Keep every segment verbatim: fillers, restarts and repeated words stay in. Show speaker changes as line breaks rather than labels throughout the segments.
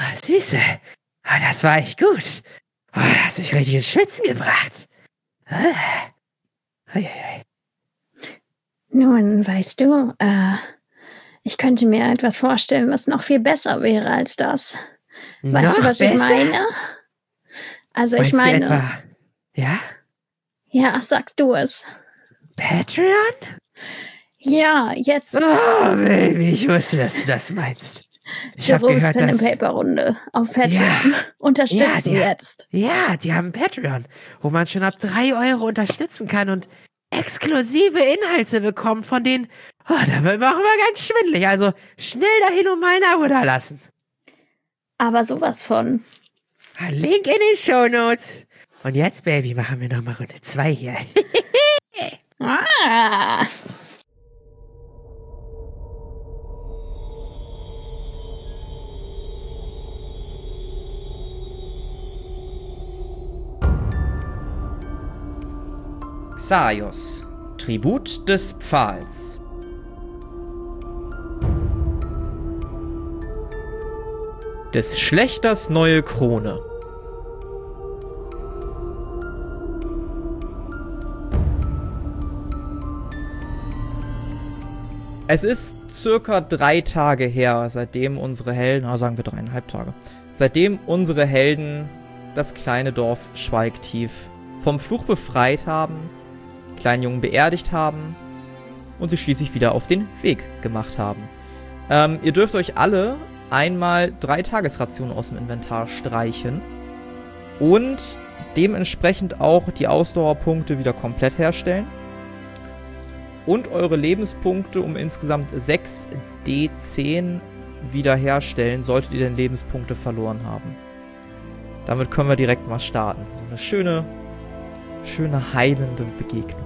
Süße. Oh, das war echt gut. Oh, hast mich richtig ins Schwitzen gebracht. Ah. Hei, hei.
Nun, weißt du, äh, ich könnte mir etwas vorstellen, was noch viel besser wäre als das. Weißt
Noch
du, was
besser?
ich meine? Also
Meinst
ich meine...
du etwa... Ja?
Ja, sagst du es.
Patreon?
Ja, jetzt...
Oh, Baby, ich wusste, dass du das meinst. Ich habe
Jerome's
gehört,
Pen
dass...
and Paper Runde auf Patreon.
Ja.
Unterstützen
Ja, die,
jetzt.
Ja, die haben Patreon, wo man schon ab drei Euro unterstützen kann und exklusive Inhalte bekommt, von denen, oh, da wird mir auch immer ganz schwindelig. Also schnell dahin und mal ein Abo da lassen.
Aber sowas von.
Link in den Shownotes. Und jetzt, Baby, machen wir nochmal Runde zwei hier.
Ah.
Xaios, Tribut des Pfahls. Des Schlechters neue Krone. Es ist circa drei Tage her, seitdem unsere Helden, na sagen wir dreieinhalb Tage, seitdem unsere Helden das kleine Dorf Schweigtief vom Fluch befreit haben, kleinen Jungen beerdigt haben und sie schließlich wieder auf den Weg gemacht haben. Ähm, ihr dürft euch alle einmal drei Tagesrationen aus dem Inventar streichen und dementsprechend auch die Ausdauerpunkte wieder komplett herstellen und eure Lebenspunkte um insgesamt sechs D zehn wiederherstellen, solltet ihr denn Lebenspunkte verloren haben. Damit können wir direkt mal starten. So eine schöne, schöne heilende Begegnung.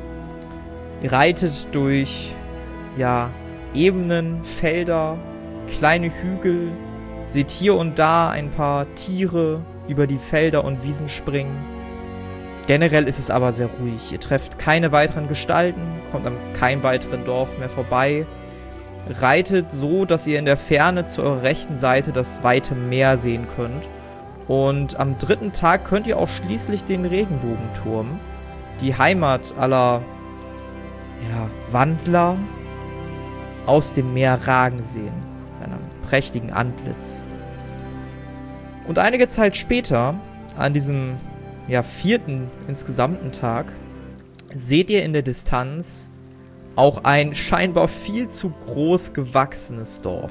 Ihr reitet durch, ja, Ebenen, Felder, kleine Hügel, seht hier und da ein paar Tiere über die Felder und Wiesen springen. Generell ist es aber sehr ruhig. Ihr trefft keine weiteren Gestalten, kommt an keinem weiteren Dorf mehr vorbei. Reitet so, dass ihr in der Ferne zu eurer rechten Seite das weite Meer sehen könnt. Und am dritten Tag könnt ihr auch schließlich den Regenbogenturm, die Heimat aller ja, Wandler, aus dem Meer ragen sehen, seinem prächtigen Antlitz. Und einige Zeit später, an diesem ja, vierten insgesamten Tag, seht ihr in der Distanz auch ein scheinbar viel zu groß gewachsenes Dorf.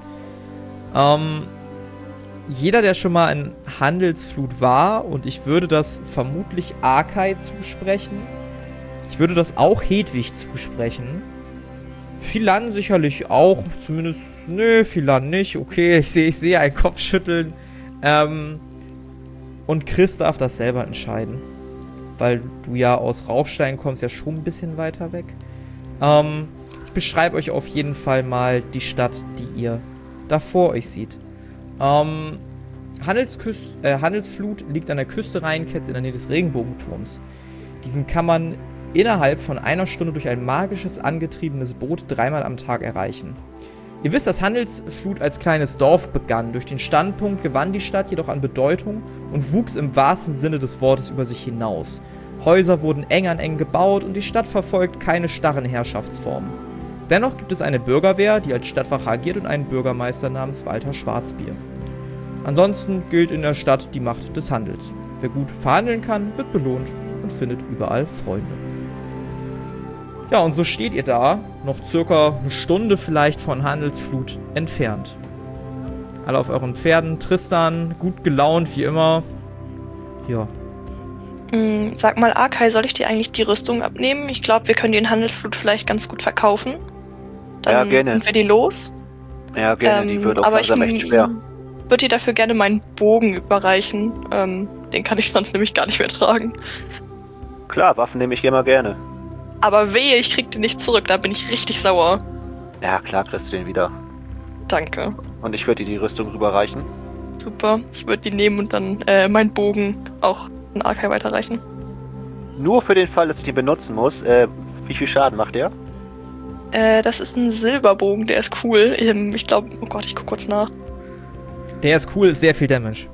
Ähm, jeder, der schon mal in Handelsflut war, und ich würde das vermutlich Arkai zusprechen, ich würde das auch Hedwig zusprechen, Philan sicherlich auch, zumindest, nö, Philan nicht, okay, ich sehe ich sehe ein Kopfschütteln, ähm, und Chris darf das selber entscheiden, weil du ja aus Rauchstein kommst, ja schon ein bisschen weiter weg. Ähm, ich beschreibe euch auf jeden Fall mal die Stadt, die ihr da vor euch seht. Ähm, Handelsküst, äh, Handelsflut liegt an der Küste Rheinketts in der Nähe des Regenbogenturms. Diesen kann man innerhalb von einer Stunde durch ein magisches, angetriebenes Boot dreimal am Tag erreichen. Ihr wisst, dass Handelsflut als kleines Dorf begann. Durch den Standpunkt gewann die Stadt jedoch an Bedeutung und wuchs im wahrsten Sinne des Wortes über sich hinaus. Häuser wurden eng an eng gebaut und die Stadt verfolgt keine starren Herrschaftsformen. Dennoch gibt es eine Bürgerwehr, die als Stadtwache agiert, und einen Bürgermeister namens Walter Schwarzbier. Ansonsten gilt in der Stadt die Macht des Handels. Wer gut verhandeln kann, wird belohnt und findet überall Freunde. Ja, und so steht ihr da, noch circa eine Stunde vielleicht von Handelsflut entfernt. Alle auf euren Pferden, Tristan, gut gelaunt wie immer. Ja.
Mm, sag mal, Arkai, soll ich dir eigentlich die Rüstung abnehmen? Ich glaube, wir können die in Handelsflut vielleicht ganz gut verkaufen. Dann
ja, gerne.
sind wir die los.
Ja, gerne, ähm, die wird auch langsam echt schwer.
Ich würde dir dafür gerne meinen Bogen überreichen. Ähm, den kann ich sonst nämlich gar nicht mehr tragen.
Klar, Waffen nehme ich immer gerne.
Aber wehe, ich krieg den nicht zurück, da bin ich richtig sauer.
Ja, klar kriegst du den wieder.
Danke.
Und ich würde dir die Rüstung rüberreichen.
Super, ich würde die nehmen und dann äh, meinen Bogen auch an Arkai weiterreichen.
Nur für den Fall, dass ich den benutzen muss, äh, wie viel Schaden macht der?
Äh, das ist ein Silberbogen, der ist cool. Ähm, ich glaube, oh Gott, ich guck kurz nach.
Der ist cool, ist sehr viel Damage.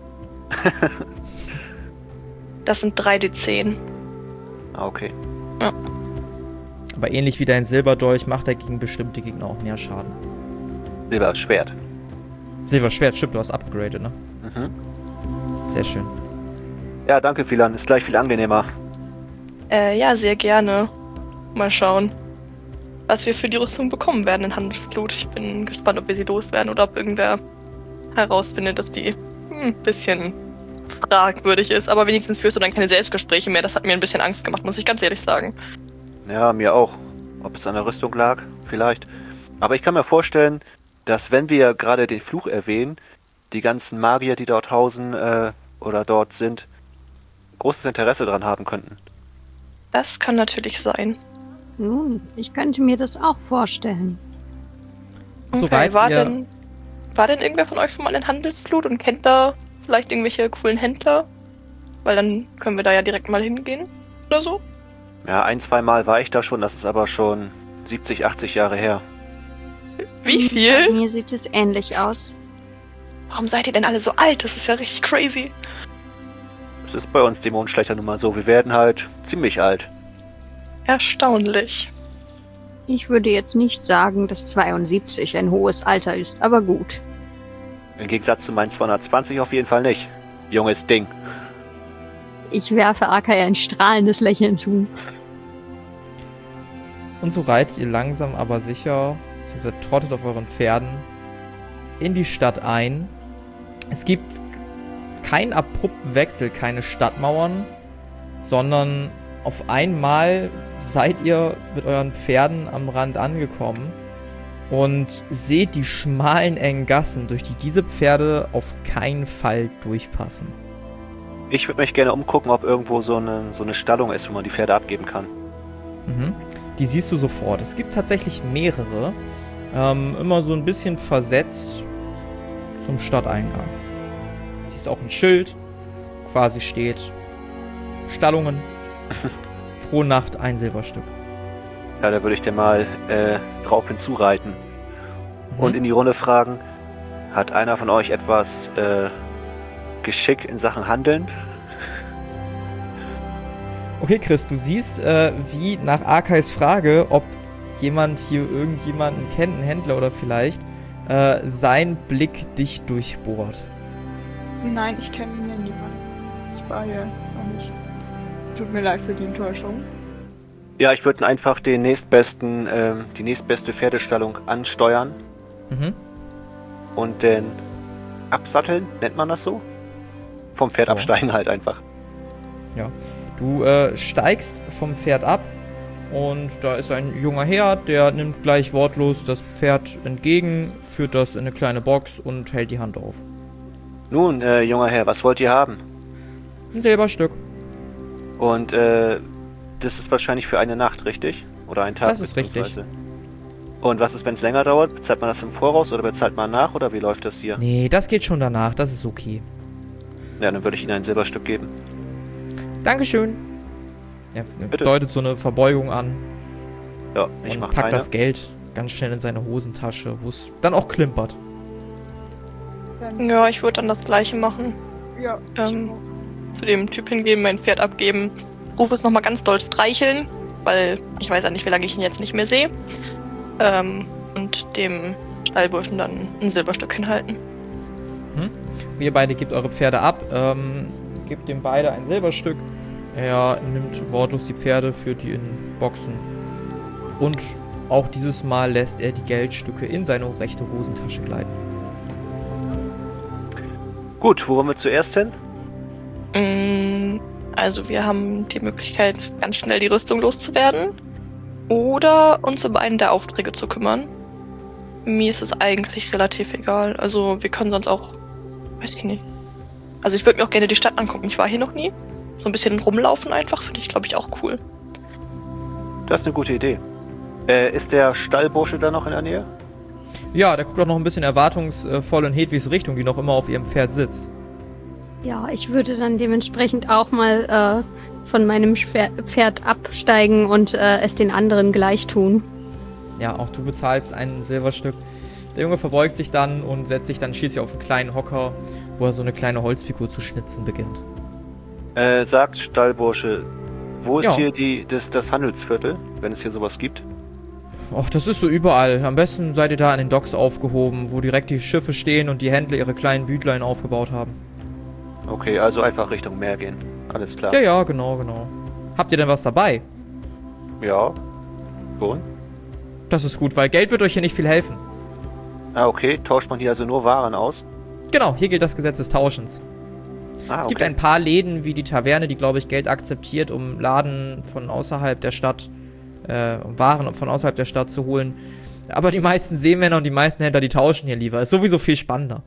Das sind drei D zehn.
Ah, okay.
Ja.
Aber ähnlich wie dein Silberdolch macht er gegen bestimmte Gegner auch mehr Schaden.
Silberschwert.
Silberschwert, stimmt, du hast upgraded, ne?
Mhm.
Sehr schön.
Ja, danke, Philan. Ist gleich viel angenehmer.
Äh, ja, sehr gerne. Mal schauen, was wir für die Rüstung bekommen werden in Handelsblut. Ich bin gespannt, ob wir sie loswerden oder ob irgendwer herausfindet, dass die ein bisschen fragwürdig ist. Aber wenigstens führst du dann keine Selbstgespräche mehr. Das hat mir ein bisschen Angst gemacht, muss ich ganz ehrlich sagen.
Ja, mir auch. Ob es an der Rüstung lag, vielleicht. Aber ich kann mir vorstellen, dass wenn wir gerade den Fluch erwähnen, die ganzen Magier, die dort hausen äh, oder dort sind, großes Interesse daran haben könnten.
Das kann natürlich sein.
Nun, ich könnte mir das auch vorstellen.
Okay,
Soweit
war,
ihr-
denn, war denn irgendwer von euch schon mal in Handelsflut und kennt da vielleicht irgendwelche coolen Händler? Weil dann können wir da ja direkt mal hingehen oder so.
Ja, ein, zwei Mal war ich da schon, das ist aber schon siebzig, achtzig Jahre her.
Wie
Bei
viel?
mir sieht es ähnlich aus.
Warum seid ihr denn alle so alt? Das ist ja richtig crazy.
Es ist bei uns Dämonenschlechter nun mal so, wir werden halt ziemlich alt.
Erstaunlich.
Ich würde jetzt nicht sagen, dass zweiundsiebzig ein hohes Alter ist, aber gut.
Im Gegensatz zu meinen zweihundertzwanzig auf jeden Fall nicht. Junges Ding.
Ich werfe Akai ein strahlendes Lächeln zu.
Und so reitet ihr langsam aber sicher, beziehungsweise trottet auf euren Pferden in die Stadt ein. Es gibt keinen abrupten Wechsel, keine Stadtmauern, sondern auf einmal seid ihr mit euren Pferden am Rand angekommen und seht die schmalen, engen Gassen, durch die diese Pferde auf keinen Fall durchpassen.
Ich würde mich gerne umgucken, ob irgendwo so eine, so eine Stallung ist, wo man die Pferde abgeben kann.
Mhm. Die siehst du sofort. Es gibt tatsächlich mehrere, ähm, immer so ein bisschen versetzt zum Stadteingang. Hier ist auch ein Schild, quasi steht Stallungen, pro Nacht ein Silberstück.
Ja, da würde ich dir mal äh, drauf hinzureiten.
Mhm.
Und in die Runde fragen, hat einer von euch etwas äh, Geschick in Sachen Handeln?
Okay, Chris, du siehst, äh, wie nach Arkais Frage, ob jemand hier irgendjemanden kennt, einen Händler oder vielleicht, äh, sein Blick dich durchbohrt.
Nein, ich kenne hier niemanden. Ich war hier noch nicht. Tut mir leid für die Enttäuschung.
Ja, ich würde einfach den nächstbesten, ähm, die nächstbeste Pferdestallung ansteuern
Mhm.
und den absatteln, nennt man das so? Vom Pferd
Ja.
absteigen halt einfach.
Du äh, steigst vom Pferd ab und da ist ein junger Herr, der nimmt gleich wortlos das Pferd entgegen, führt das in eine kleine Box und hält die Hand auf.
Nun, äh, junger Herr, was wollt ihr haben?
Ein Silberstück.
Und äh, das ist wahrscheinlich für eine Nacht, richtig? Oder ein Tag?
Das ist richtig.
beziehungsweise. Und was ist, wenn es länger dauert? Bezahlt man das im Voraus oder bezahlt man nach? Oder wie läuft das hier?
Nee, das geht schon danach, das ist okay.
Ja, dann würde ich Ihnen ein Silberstück geben.
Dankeschön. Er
Bitte.
deutet so eine Verbeugung an
Ja, ich
und
mach
packt
keine.
das Geld ganz schnell in seine Hosentasche, wo es dann auch klimpert.
Dann,
Ja, ich würde dann das gleiche machen.
ja,
Ähm, zu dem Typ hingehen, mein Pferd abgeben. Ruf es nochmal ganz doll streicheln, weil ich weiß ja nicht, wie lange ich ihn jetzt nicht mehr sehe. Ähm, und dem Stallburschen dann ein Silberstück hinhalten.
Ihr beide gebt eure Pferde ab, ähm, gebt dem beide ein Silberstück. Er nimmt wortlos die Pferde, führt die in Boxen. Und auch dieses Mal lässt er die Geldstücke in seine rechte Hosentasche gleiten.
Gut, wo wollen wir zuerst hin?
Mm, Also wir haben die Möglichkeit, ganz schnell die Rüstung loszuwerden. Oder uns um einen der Aufträge zu kümmern. Mir ist es eigentlich relativ egal. Also wir können sonst auch, weiß ich nicht. Also ich würde mir auch gerne die Stadt angucken. Ich war hier noch nie. So ein bisschen rumlaufen einfach, finde ich, glaube ich, auch cool.
Das ist eine gute Idee. Äh, ist der Stallbursche da noch in der Nähe?
Ja, der guckt auch noch ein bisschen erwartungsvoll in Hedwigs Richtung, die noch immer auf ihrem Pferd sitzt.
Ja, ich würde dann dementsprechend auch mal äh, von meinem Schwer- Pferd absteigen und äh, es den anderen gleich tun.
Ja, auch du bezahlst ein Silberstück. Der Junge verbeugt sich dann und setzt sich dann schließlich auf einen kleinen Hocker, wo er so eine kleine Holzfigur zu schnitzen beginnt.
Äh, sagt Stallbursche, wo ist
Ja.
hier die, das, das Handelsviertel, wenn es hier sowas gibt?
Ach, das ist so überall. Am besten seid ihr da an den Docks aufgehoben, wo direkt die Schiffe stehen und die Händler ihre kleinen Bütlein aufgebaut haben.
Okay, also einfach Richtung Meer gehen. Alles klar.
Ja, ja, genau, genau. Habt ihr denn was dabei?
Ja. Schon?
Das ist gut, weil Geld wird euch hier nicht viel helfen.
Ah, okay. Tauscht man hier also nur Waren aus?
Genau, hier gilt das Gesetz des Tauschens.
Ah,
Es gibt
okay.
ein paar Läden wie die Taverne, die, glaube ich, Geld akzeptiert, um Laden von außerhalb der Stadt, äh, um Waren von außerhalb der Stadt zu holen. Aber die meisten Seemänner und die meisten Händler, die tauschen hier lieber. Ist sowieso viel spannender.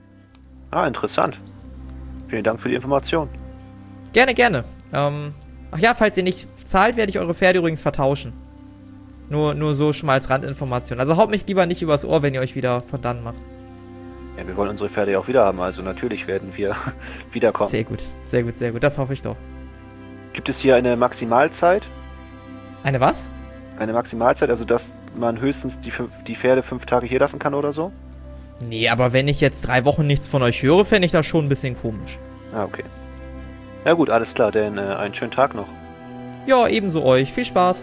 Ah, interessant. Vielen Dank für die Information.
Gerne, gerne. Ähm, ach ja, falls ihr nicht zahlt, werde ich eure Pferde übrigens vertauschen. Nur, nur so schon mal als Randinformation. Also haut mich lieber nicht übers Ohr, wenn ihr euch wieder von dann macht.
Ja, wir wollen unsere Pferde ja auch wieder haben, also natürlich werden wir wiederkommen.
Sehr gut, sehr gut, sehr gut. Das hoffe ich doch.
Gibt es hier eine Maximalzeit?
Eine was?
Eine Maximalzeit, also dass man höchstens die, fünf, die Pferde fünf Tage hier lassen kann oder so?
Nee, aber wenn ich jetzt drei Wochen nichts von euch höre, fände ich das schon ein bisschen komisch.
Ah, okay. Ja gut, alles klar, denn äh, einen schönen Tag noch.
Ja, ebenso euch. Viel Spaß.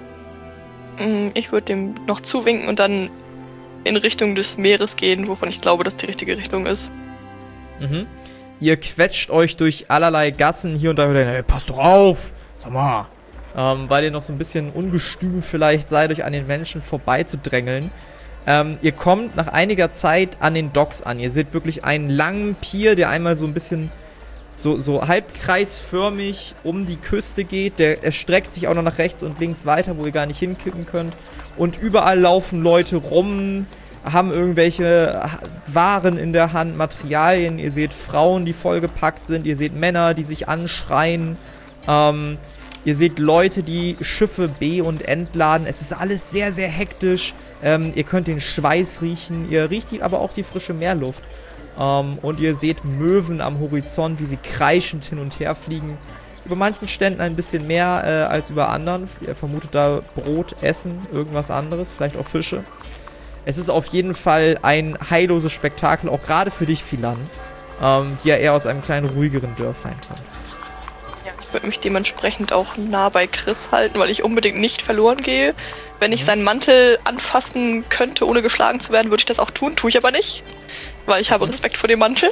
Mm, Ich würde dem noch zuwinken und dann in Richtung des Meeres gehen, wovon ich glaube, dass die richtige Richtung ist.
Mhm. Ihr quetscht euch durch allerlei Gassen hier und da. Hey, passt doch auf! Sag mal. Ähm, weil ihr noch so ein bisschen ungestüm vielleicht seid, euch an den Menschen vorbeizudrängeln. Ähm, ihr kommt nach einiger Zeit an den Docks an. Ihr seht wirklich einen langen Pier, der einmal so ein bisschen so, so halbkreisförmig um die Küste geht. Der erstreckt sich auch noch nach rechts und links weiter, wo ihr gar nicht hinkippen könnt. Und überall laufen Leute rum, haben irgendwelche Waren in der Hand, Materialien. Ihr seht Frauen, die vollgepackt sind. Ihr seht Männer, die sich anschreien. Ähm, ihr seht Leute, die Schiffe be- und entladen. Es ist alles sehr, sehr hektisch. Ähm, ihr könnt den Schweiß riechen. Ihr riecht die, aber auch die frische Meerluft. Ähm, und ihr seht Möwen am Horizont, wie sie kreischend hin und her fliegen. Über manchen Ständen ein bisschen mehr äh, als über anderen. Ihr vermutet da Brot, Essen, irgendwas anderes, vielleicht auch Fische. Es ist auf jeden Fall ein heilloses Spektakel, auch gerade für dich, Philan, ähm, die ja eher aus einem kleinen, ruhigeren Dörflein kommt.
Ja, ich würde mich dementsprechend auch nah bei Chris halten, weil ich unbedingt nicht verloren gehe. Wenn ich
Mhm.
seinen Mantel anfassen könnte, ohne geschlagen zu werden, würde ich das auch tun. Tue ich aber nicht, weil ich habe
Mhm.
Respekt vor dem Mantel.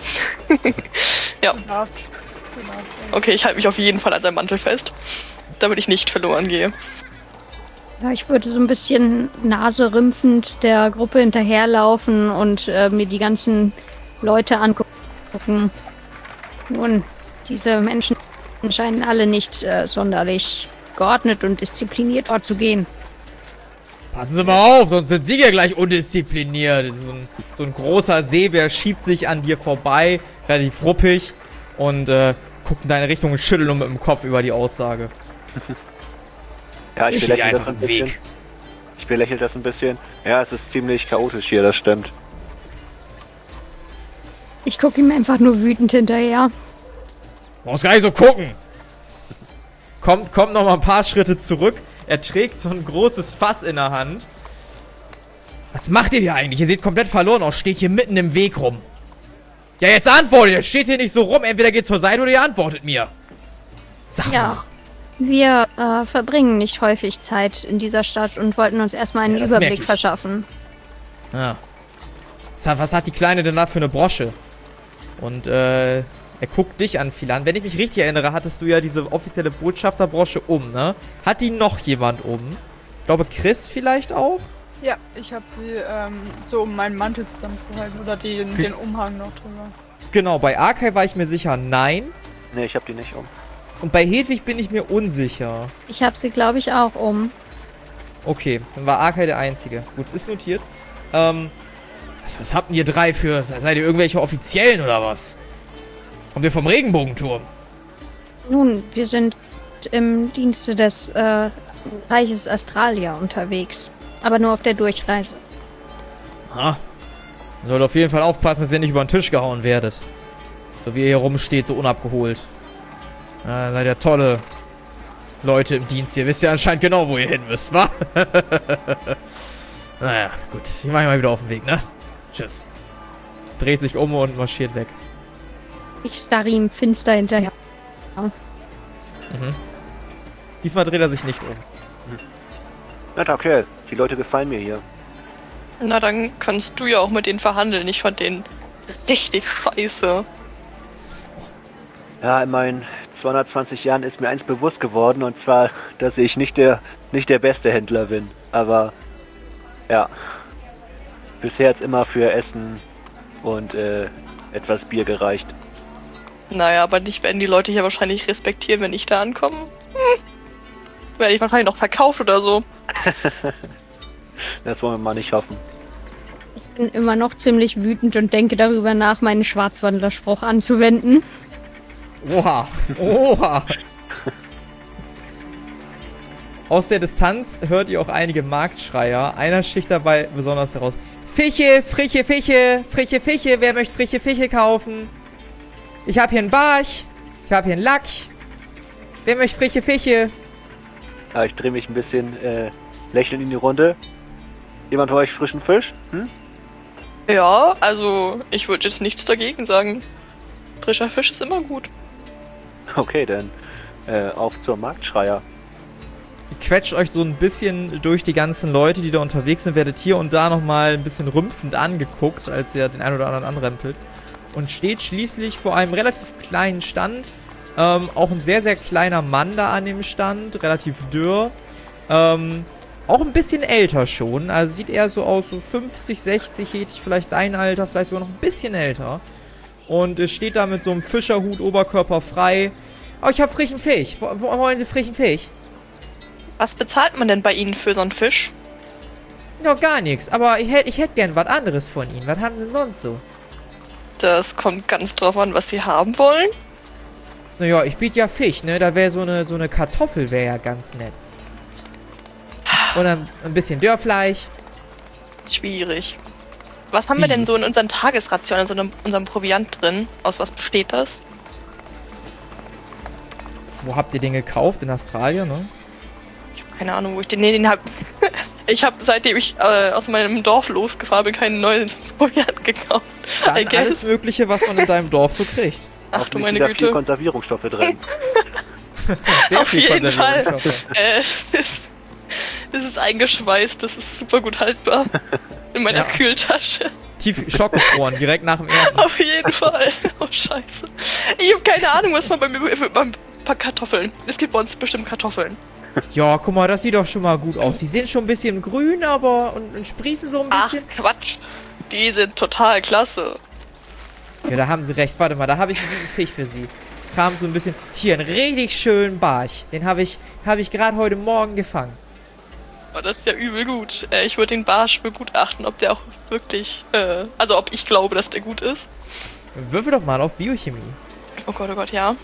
Ja,
Du darfst. Du darfst.
okay, ich halte mich auf jeden Fall an seinem Mantel fest, damit ich nicht verloren gehe.
Ja, ich würde so ein bisschen naserümpfend der Gruppe hinterherlaufen und äh, mir die ganzen Leute angucken. Nun, diese Menschen scheinen alle nicht äh, sonderlich geordnet und diszipliniert vorzugehen.
Passen Sie mal auf, sonst sind Sie ja gleich undiszipliniert. So ein, so ein großer Seebär schiebt sich an dir vorbei, relativ ruppig, und äh, guckt in deine Richtung und schüttelt nur mit dem Kopf über die Aussage.
Ja, ich
Ich stehe
belächle das
einfach
ein
im
bisschen.
Weg.
Ich belächle das ein bisschen. Ja, es ist ziemlich chaotisch hier, das stimmt.
Ich gucke ihm einfach nur wütend hinterher.
Brauchst gar nicht so gucken. Kommt, kommt noch mal ein paar Schritte zurück. Er trägt so ein großes Fass in der Hand. Was macht ihr hier eigentlich? Ihr seht komplett verloren aus. Steht hier mitten im Weg rum. Ja, jetzt antwortet ihr. Steht hier nicht so rum. Entweder geht zur Seite oder ihr antwortet mir. Sag
Ja.
mal.
Wir äh, verbringen nicht häufig Zeit in dieser Stadt und wollten uns erstmal einen
Ja, das merk
Überblick
ich.
verschaffen.
Ja. Was hat- Was hat die Kleine denn da für eine Brosche? Und, äh, er guckt dich an, Philan. Wenn ich mich richtig erinnere, hattest du ja diese offizielle Botschafterbrosche um, ne? Hat die noch jemand um? Ich glaube, Chris vielleicht auch?
Ja, ich habe sie ähm, so um meinen Mantel zusammenzuhalten oder den,
Ge-
den Umhang noch drüber.
Genau, bei Arkai war ich mir sicher, nein.
Nee, ich hab die nicht um.
Und bei Hedwig bin ich mir unsicher.
Ich habe sie, glaube ich, auch um.
Okay, dann war Arkai der Einzige. Gut, ist notiert. Ähm, was, was habt denn ihr drei für... Seid ihr irgendwelche Offiziellen oder was? Kommt ihr vom Regenbogenturm?
Nun, wir sind im Dienste des äh, Reiches Astralia unterwegs. Aber nur auf der Durchreise.
Ha. Ihr sollt auf jeden Fall aufpassen, dass ihr nicht über den Tisch gehauen werdet. So wie ihr hier rumsteht, so unabgeholt. Ja, seid ihr tolle Leute im Dienst. Ihr wisst ja anscheinend genau, wo ihr hin müsst, wa? Naja, gut. Ich mach mich mal wieder auf den Weg, ne? Tschüss. Dreht sich um und marschiert weg.
Ich starre ihm finster hinterher.
Mhm. Diesmal dreht er sich nicht um.
Na danke, die Leute gefallen mir hier.
Na, dann kannst du ja auch mit denen verhandeln. Ich fand den richtig scheiße.
Ja, in meinen zweihundertzwanzig Jahren ist mir eins bewusst geworden, und zwar, dass ich nicht der, nicht der beste Händler bin. Aber, ja, bisher hat's immer für Essen und äh, etwas Bier gereicht.
Naja, aber nicht werden die Leute hier wahrscheinlich respektieren, wenn ich da ankomme. Hm. Werde ich wahrscheinlich noch verkauft oder so.
Das wollen wir mal nicht hoffen.
Ich bin immer noch ziemlich wütend und denke darüber nach, meinen Schwarzwandlerspruch anzuwenden.
Oha, oha. Aus der Distanz hört ihr auch einige Marktschreier. Einer sticht dabei besonders heraus. Fische, frische Fische, frische Fische. Wer möchte frische Fische kaufen? Ich habe hier einen Barsch. Ich habe hier einen Lack. Wer möchte frische Fische?
Ja, ich drehe mich ein bisschen äh, lächelnd in die Runde. Jemand von euch frischen Fisch? Hm?
Ja, also ich würde jetzt nichts dagegen sagen. Frischer Fisch ist immer gut.
Okay, dann äh, auf zur Marktschreier.
Ihr quetscht euch so ein bisschen durch die ganzen Leute, die da unterwegs sind, werdet hier und da nochmal ein bisschen rümpfend angeguckt, als ihr den einen oder anderen anrempelt. Und steht schließlich vor einem relativ kleinen Stand. Ähm, auch ein sehr, sehr kleiner Mann da an dem Stand, relativ dürr. Ähm, auch ein bisschen älter schon, also sieht eher so aus, so fünfzig, sechzig hätte ich vielleicht dein Alter, vielleicht sogar noch ein bisschen älter. Und es steht da mit so einem Fischerhut, Oberkörper frei. Oh, ich hab frischen Fisch. Wo, wo wollen Sie frischen Fisch?
Was bezahlt man denn bei Ihnen für so einen Fisch?
Noch gar nichts, aber ich hätte ich hätt gern was anderes von Ihnen. Was haben Sie denn sonst so?
Das kommt ganz drauf an, was Sie haben wollen.
Naja, ich biete ja Fisch, ne? Da wäre so eine, so eine Kartoffel wäre ja ganz nett. Und ein, ein bisschen Dörrfleisch.
Schwierig. Was haben wir denn so in unseren Tagesrationen, in so einem, unserem Proviant drin? Aus was besteht das?
Wo habt ihr den gekauft? In Australien, ne?
Ich habe keine Ahnung, wo ich den... Nee, den hab... Ich habe, seitdem ich äh, aus meinem Dorf losgefahren bin, keinen neuen Proviant gekauft.
Dann alles Mögliche, was man in deinem Dorf so kriegt.
Ach du meine
da
Güte.
viel Konservierungsstoffe drin.
Sehr
Auf
viel
jeden Fall.
Konservierungsstoffe.
Äh, das ist... Das ist eingeschweißt, das ist super gut haltbar. In meiner
Ja.
Kühltasche.
Tief schockgefroren, direkt nach dem Ernten.
Auf jeden Fall. Oh, scheiße. Ich habe keine Ahnung, was man bei mir... Beim paar Kartoffeln. Es gibt bei uns bestimmt Kartoffeln.
Ja, guck mal, das sieht doch schon mal gut aus. Die sind schon ein bisschen grün, aber... Und, und sprießen so ein
Ach,
bisschen.
Quatsch. Die sind total klasse.
Ja, da haben sie recht. Warte mal, da habe ich einen guten Fisch für sie. Kram so ein bisschen... Hier, einen richtig schönen Barsch. Den habe ich, hab ich gerade heute Morgen gefangen.
Oh, das ist ja übel gut. Äh, ich würde den Barsch begutachten, ob der auch wirklich... Äh, also ob ich glaube, dass der gut ist.
Würfel doch mal auf Biochemie.
Oh Gott, oh Gott, ja.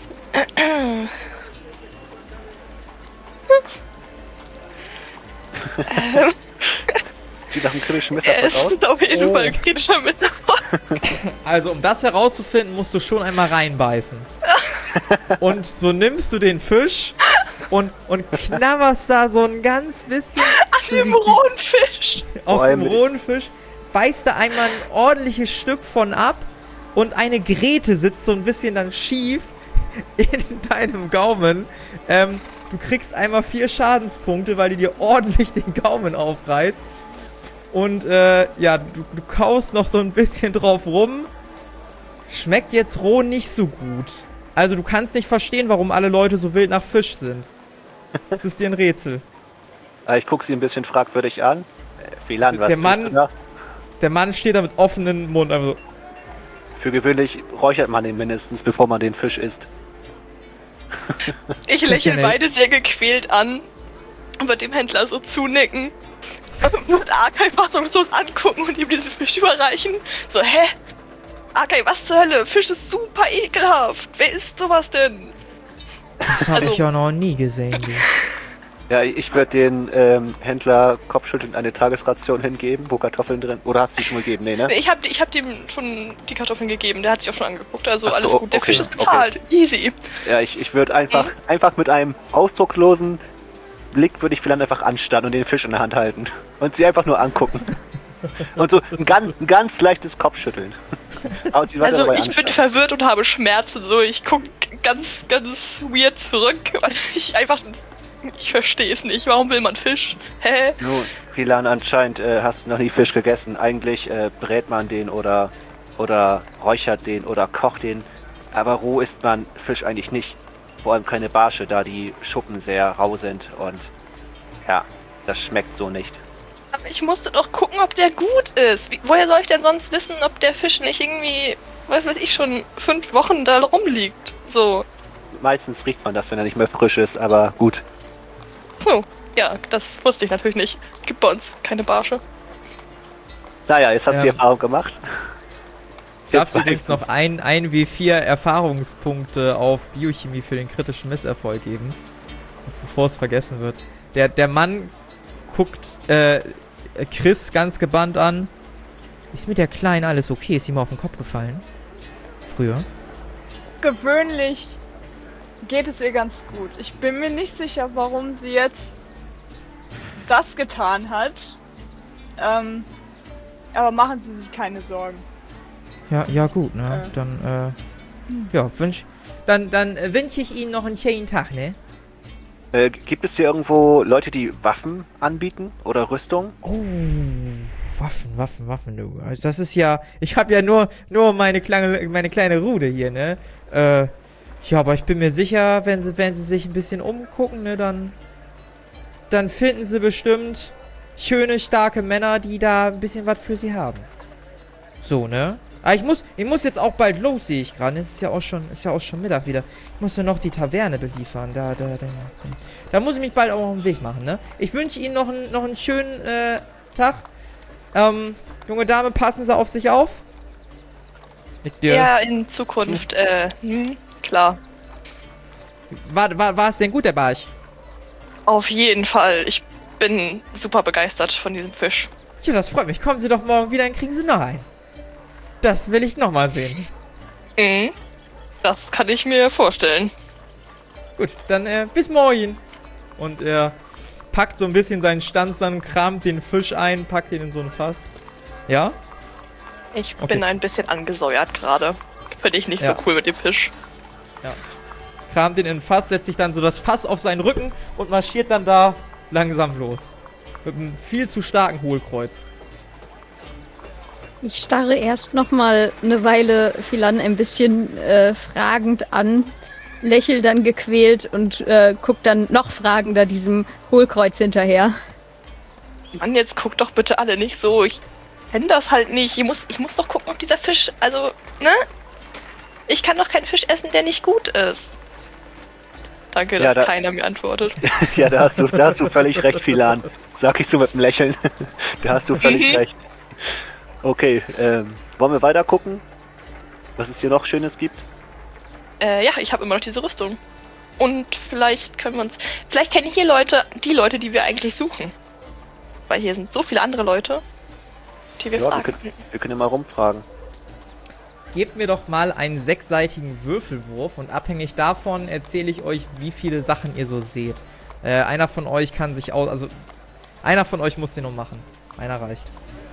Sieht nach einem kritischen
Es
Misserfolg aus.
ist auf jeden
Oh.
Fall ein kritischer Misserfolg.
Also, um das herauszufinden, musst du schon einmal reinbeißen. Und so nimmst du den Fisch und, und knabberst da so ein ganz bisschen
An
so
dem
die-
rohen Fisch.
auf
Vor
dem
allem-
rohen Fisch, beißt da einmal ein ordentliches Stück von ab und eine Grete sitzt so ein bisschen dann schief in deinem Gaumen. Ähm, du kriegst einmal vier Schadenspunkte, weil die dir ordentlich den Gaumen aufreißt. Und äh, ja, du, du kaust noch so ein bisschen drauf rum. Schmeckt jetzt roh nicht so gut. Also du kannst nicht verstehen, warum alle Leute so wild nach Fisch sind. Das ist dir ein Rätsel.
Ah, ich gucke sie ein bisschen fragwürdig an. Äh, Felan, was
Der
ist
Mann-
da?
Der Mann steht da mit offenem Mund. Also,
Für gewöhnlich räuchert man ihn mindestens, bevor man den Fisch isst.
Ich lächle beide sehr gequält an. Und bei dem Händler so zunicken. Und Arkai fassungslos angucken und ihm diesen Fisch überreichen. So, hä? Arkai, was zur Hölle? Fisch ist super ekelhaft. Wer isst sowas denn?
das habe
Also-
ich ja noch nie gesehen. Du.
Ja, ich würde den ähm, Händler kopfschüttelnd eine Tagesration hingeben, wo Kartoffeln drin... Oder hast du die schon gegeben? Nee, ne?
Ich hab, ich hab dem schon die Kartoffeln gegeben. Der hat sich auch schon angeguckt. Also
Ach so,
alles gut. Der
okay,
Fisch ist
okay.
bezahlt. Easy.
Ja, ich, ich würde einfach,
Mhm.
einfach mit einem ausdruckslosen Blick würde ich vielleicht einfach anstarren und den Fisch in der Hand halten. Und sie einfach nur angucken. Und so ein ganz, ein ganz leichtes Kopfschütteln. Aber sie weiter
Also
dabei
ich bin
anstarren.
verwirrt und habe Schmerzen. So, ich gucke ganz, ganz weird zurück, weil ich einfach, ich verstehe es nicht. Warum will man Fisch? Hä?
Nun, Philan, anscheinend äh, hast du noch nie Fisch gegessen. Eigentlich äh, brät man den oder, oder räuchert den oder kocht den. Aber roh isst man Fisch eigentlich nicht. Vor allem keine Barsche, da die Schuppen sehr rau sind. Und ja, das schmeckt so nicht.
Aber ich musste doch gucken, ob der gut ist. Wie, woher soll ich denn sonst wissen, ob der Fisch nicht irgendwie, was weiß ich, schon fünf Wochen da rumliegt? So.
Meistens riecht man das, wenn er nicht mehr frisch ist, aber gut.
So. Ja, das wusste ich natürlich nicht. Gibt bei uns keine Barsche.
Naja, jetzt hast
Ja.
du die Erfahrung gemacht.
Darfst du
Jetzt
übrigens
weißt
noch ein, ein W vier Erfahrungspunkte auf Biochemie für den kritischen Misserfolg geben, bevor es vergessen wird. Der, der Mann guckt äh, Chris ganz gebannt an. Ist mit der Kleinen alles okay? Ist ihm auf den Kopf gefallen? Früher?
Gewöhnlich geht es ihr ganz gut. Ich bin mir nicht sicher, warum sie jetzt das getan hat. Ähm, aber machen Sie sich keine Sorgen.
Ja, ja gut, ne?
Äh.
Dann, äh, ja, wünsch, dann, dann äh, wünsche ich Ihnen noch einen schönen Tag, ne?
Äh, gibt es hier irgendwo Leute, die Waffen anbieten oder Rüstung?
Oh, Waffen, Waffen, Waffen, du. Also das ist ja, ich habe ja nur, nur meine kleine, meine kleine Rude hier, ne? Äh, ja, aber ich bin mir sicher, wenn sie, wenn sie sich ein bisschen umgucken, ne, dann, dann finden sie bestimmt schöne, starke Männer, die da ein bisschen was für sie haben. So, ne? Aber ich muss, ich muss jetzt auch bald los, sehe ich gerade. Es ist ja auch schon, ist ja auch schon Mittag wieder. Ich muss ja noch die Taverne beliefern. Da, da, da, da muss ich mich bald auch auf den Weg machen, ne? Ich wünsche Ihnen noch einen, noch einen schönen äh, Tag. Ähm, junge Dame, passen Sie auf sich auf. Mit dir.
Ja, in Zukunft, äh, hm, klar.
War, war, war es denn gut, der Barsch?
Auf jeden Fall. Ich bin super begeistert von diesem Fisch.
Ja, das freut mich. Kommen Sie doch morgen wieder, dann kriegen Sie noch einen. Das will ich nochmal sehen.
Mhm. Das kann ich mir vorstellen.
Gut, dann äh, bis morgen. Und er packt so ein bisschen seinen Stanz, dann kramt den Fisch ein, packt ihn in so ein Fass. Ja?
Ich
Okay.
bin ein bisschen angesäuert gerade. Finde ich nicht
Ja.
so cool mit dem Fisch.
Kramt den in ein Fass, setzt sich dann so das Fass auf seinen Rücken und marschiert dann da langsam los. Mit einem viel zu starken Hohlkreuz.
Ich starre erst noch mal eine Weile Philan ein bisschen äh, fragend an, lächel dann gequält und äh, guck dann noch fragender diesem Hohlkreuz hinterher.
Mann, jetzt guckt doch bitte alle nicht so. Ich kenne das halt nicht. Ich muss, ich muss doch gucken, ob dieser Fisch, also, ne? Ich kann doch keinen Fisch essen, der nicht gut ist. Danke,
Ja,
dass
da-
keiner mir antwortet.
Ja, da hast du, da hast du völlig recht, Philan. Sag ich so mit einem Lächeln. Da hast du völlig
Mhm.
recht. Okay, ähm, wollen wir weiter gucken? Was es hier noch Schönes gibt?
Äh, ja, ich habe immer noch diese Rüstung. Und vielleicht können wir uns. Vielleicht kennen hier Leute, die Leute, die wir eigentlich suchen. Weil hier sind so viele andere Leute, die wir
Ja, wir
fragen
können,
könnten.
wir können ja mal rumfragen.
Gebt mir doch mal einen sechsseitigen Würfelwurf und abhängig davon erzähle ich euch, wie viele Sachen ihr so seht. Äh, einer von euch kann sich aus... Also, einer von euch muss den nur machen. Einer reicht.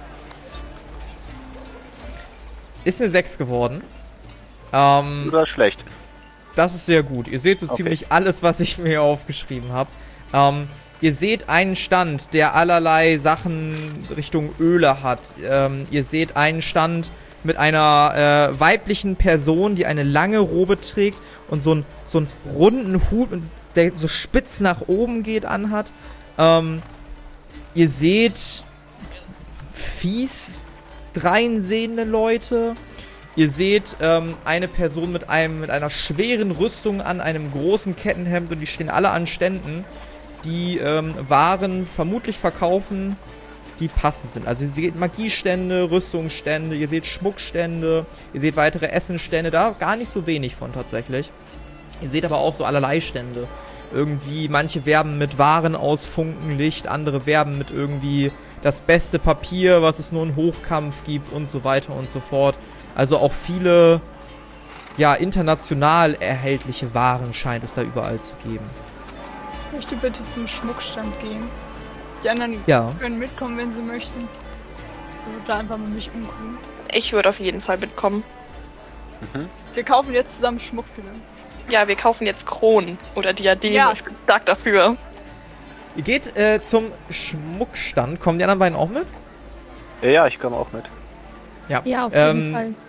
Ist eine sechs geworden. Ähm,
Oder schlecht?
das ist sehr gut. Ihr seht so
Okay.
ziemlich alles, was ich mir hier aufgeschrieben habe. Ähm, ihr seht einen Stand, der allerlei Sachen Richtung Öle hat. Ähm, ihr seht einen Stand mit einer äh, weiblichen Person, die eine lange Robe trägt und so, ein, so einen runden Hut, der so spitz nach oben geht, anhat. Ähm, ihr seht fies dreinsehende Leute. Ihr seht ähm, eine Person mit einem mit einer schweren Rüstung an einem großen Kettenhemd und die stehen alle an Ständen, die ähm, Waren vermutlich verkaufen, die passend sind. Also ihr seht Magiestände, Rüstungsstände, ihr seht Schmuckstände, ihr seht weitere Essenstände, da gar nicht so wenig von tatsächlich. Ihr seht aber auch so allerlei Stände. Irgendwie, manche werben mit Waren aus Funkenlicht, andere werben mit irgendwie das beste Papier, was es nur in Hochkampf gibt und so weiter und so fort. Also auch viele, ja, international erhältliche Waren scheint es da überall zu geben.
Ich möchte bitte zum Schmuckstand gehen. Die anderen
Ja.
können mitkommen, wenn sie möchten. würde da einfach mit mich umgucken.
Ich würde auf jeden Fall mitkommen.
Mhm.
Wir kaufen jetzt zusammen Schmuck für den.
Ja, wir kaufen jetzt Kronen oder Diademe.
Ja.
Ich bin stark dafür.
Ihr geht äh, zum Schmuckstand. Kommen die anderen beiden auch mit?
Ja, ja, ich komme auch mit.
Ja,
Ja, auf jeden
ähm,
Fall.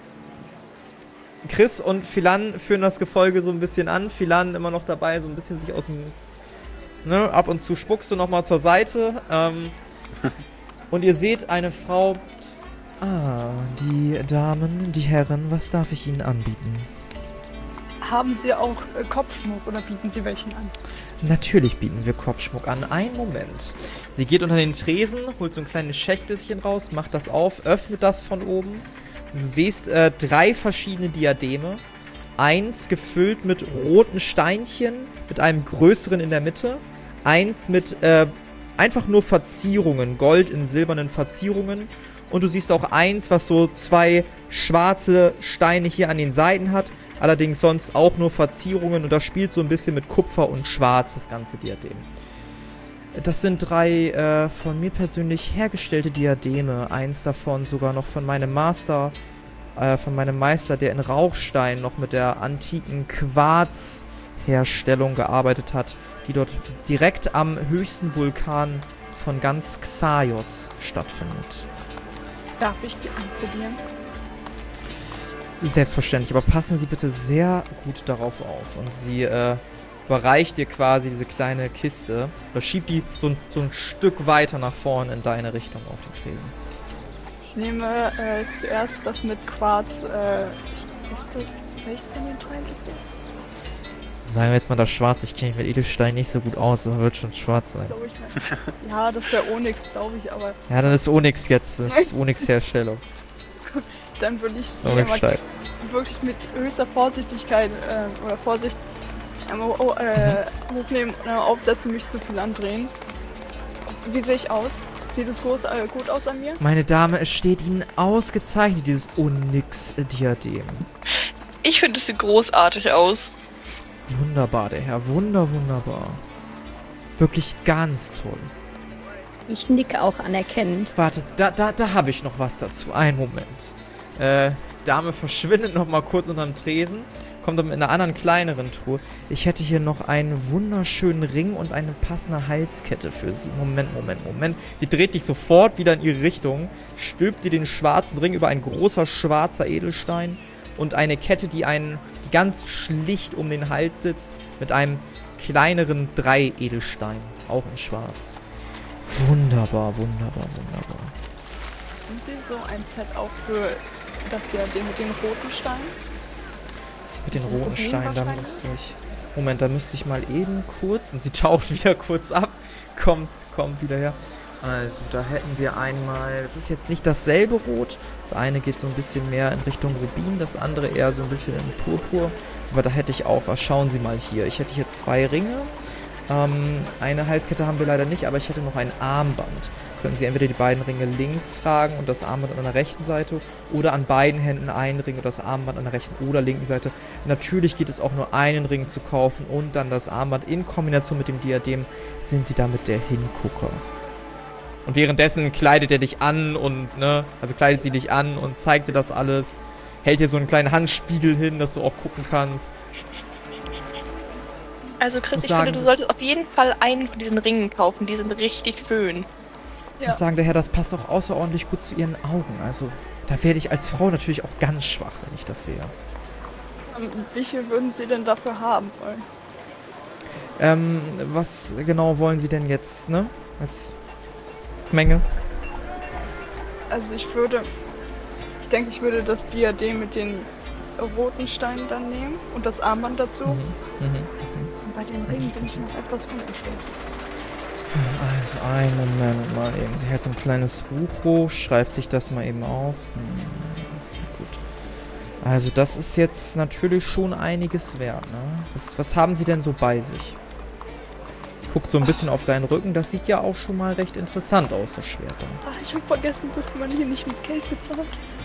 Chris und Philan führen das Gefolge so ein bisschen an. Philan immer noch dabei, so ein bisschen sich aus dem... Ne, ab und zu spuckst du nochmal zur Seite. Ähm, und ihr seht eine Frau... Ah, die Damen, die Herren, was darf ich Ihnen anbieten?
Haben Sie auch äh, Kopfschmuck oder bieten Sie welchen an?
Natürlich bieten wir Kopfschmuck an. Einen Moment. Sie geht unter den Tresen, holt so ein kleines Schächtelchen raus, macht das auf, öffnet das von oben. Und du siehst äh, drei verschiedene Diademe. Eins gefüllt mit roten Steinchen, mit einem größeren in der Mitte. Eins mit äh, einfach nur Verzierungen, Gold in silbernen Verzierungen. Und du siehst auch eins, was so zwei schwarze Steine hier an den Seiten hat. Allerdings sonst auch nur Verzierungen. Und das spielt so ein bisschen mit Kupfer und Schwarz, das ganze Diadem. Das sind drei äh, von mir persönlich hergestellte Diademe. Eins davon sogar noch von meinem Master, äh, von meinem Meister, der in Rauchstein noch mit der antiken Quarzherstellung gearbeitet hat, die dort direkt am höchsten Vulkan von ganz Xaios stattfindet.
Darf ich die anprobieren?
Selbstverständlich, aber passen Sie bitte sehr gut darauf auf. Und sie äh, überreicht dir quasi diese kleine Kiste oder schiebt die so ein, so ein Stück weiter nach vorne in deine Richtung auf den Tresen.
Ich nehme äh, zuerst das mit Quarz. Äh, ich, ist das. Welches von den drei ist das?
Sagen wir jetzt mal das Schwarz. Ich kenne mich mit Edelstein nicht so gut aus, aber wird schon schwarz
Das
sein.
glaube ich nicht. Ja, das wäre Onyx, glaube ich, aber
Ja, dann ist Onyx jetzt. Das ist Onyx-Herstellung.
dann würde ich sie aber
Onyx-Stein.
wirklich mit höchster Vorsichtigkeit äh, oder Vorsicht einmal oh, äh, hochnehmen, äh, aufsetzen, mich zu viel andrehen. Wie sehe ich aus? Sieht es groß, äh, gut aus an mir?
Meine Dame, es steht Ihnen ausgezeichnet, dieses Onyx-Diadem.
Ich finde, es sieht großartig aus.
Wunderbar, der Herr. Wunder, wunderbar. Wirklich ganz toll.
Ich nicke auch anerkennend.
Warte, da, da, da habe ich noch was dazu. Einen Moment. Äh, Dame verschwindet noch mal kurz unterm Tresen. Kommt dann mit einer anderen, kleineren Truhe. Ich hätte hier noch einen wunderschönen Ring und eine passende Halskette für Sie. Moment, Moment, Moment. Sie dreht dich sofort wieder in ihre Richtung, stülpt dir den schwarzen Ring über ein großer schwarzer Edelstein und eine Kette, die einen die ganz schlicht um den Hals sitzt, mit einem kleineren Drei-Edelstein, auch in schwarz. Wunderbar, wunderbar, wunderbar.
Sind Sie so ein Set auch für das Diadem mit den roten Steinen?
Das mit den
Und
roten Steinen, da
Rubinwahrscheinlich?
müsste ich... Moment, da müsste ich mal eben kurz... Und sie taucht wieder kurz ab. Kommt, kommt wieder her. Also, da hätten wir einmal... Es ist jetzt nicht dasselbe Rot. Das eine geht so ein bisschen mehr in Richtung Rubin, das andere eher so ein bisschen in Purpur. Aber da hätte ich auch was. Schauen Sie mal hier. Ich hätte hier zwei Ringe. Ähm, eine Halskette haben wir leider nicht, aber ich hätte noch ein Armband. Können Sie entweder die beiden Ringe links tragen und das Armband an der rechten Seite oder an beiden Händen einen Ring und das Armband an der rechten oder linken Seite. Natürlich geht es auch nur einen Ring zu kaufen und dann das Armband in Kombination mit dem Diadem sind Sie damit der Hingucker. Und währenddessen kleidet er dich an und, ne, also kleidet sie dich an und zeigt dir das alles. Hält dir so einen kleinen Handspiegel hin, dass du auch gucken kannst.
Also Chris,
muss
ich
sagen,
finde, du
das-
solltest auf jeden Fall einen von diesen Ringen kaufen. Die sind richtig schön.
Ich muss sagen, der Herr, das passt auch außerordentlich gut zu Ihren Augen. Also, da werde ich als Frau natürlich auch ganz schwach, wenn ich das sehe.
Ähm, Wie viel würden Sie denn dafür haben wollen?
Ähm, was genau wollen Sie denn jetzt, ne? Als Menge?
Also ich würde, ich denke, ich würde das Diadem mit den roten Steinen dann nehmen und das Armband dazu.
Mhm, mhm, mhm.
Und bei den Ringen bin ich noch etwas unentschlossen.
Also, einen Moment mal eben. Sie hält so ein kleines Buch hoch, schreibt sich das mal eben auf. Hm, gut. Also, das ist jetzt natürlich schon einiges wert, ne? Was, was haben Sie denn so bei sich? Sie guckt so ein bisschen auf deinen Rücken. Das sieht ja auch schon mal recht interessant aus, das Schwert dann.
Ach, ich habe vergessen, dass man hier nicht mit Geld bezahlt.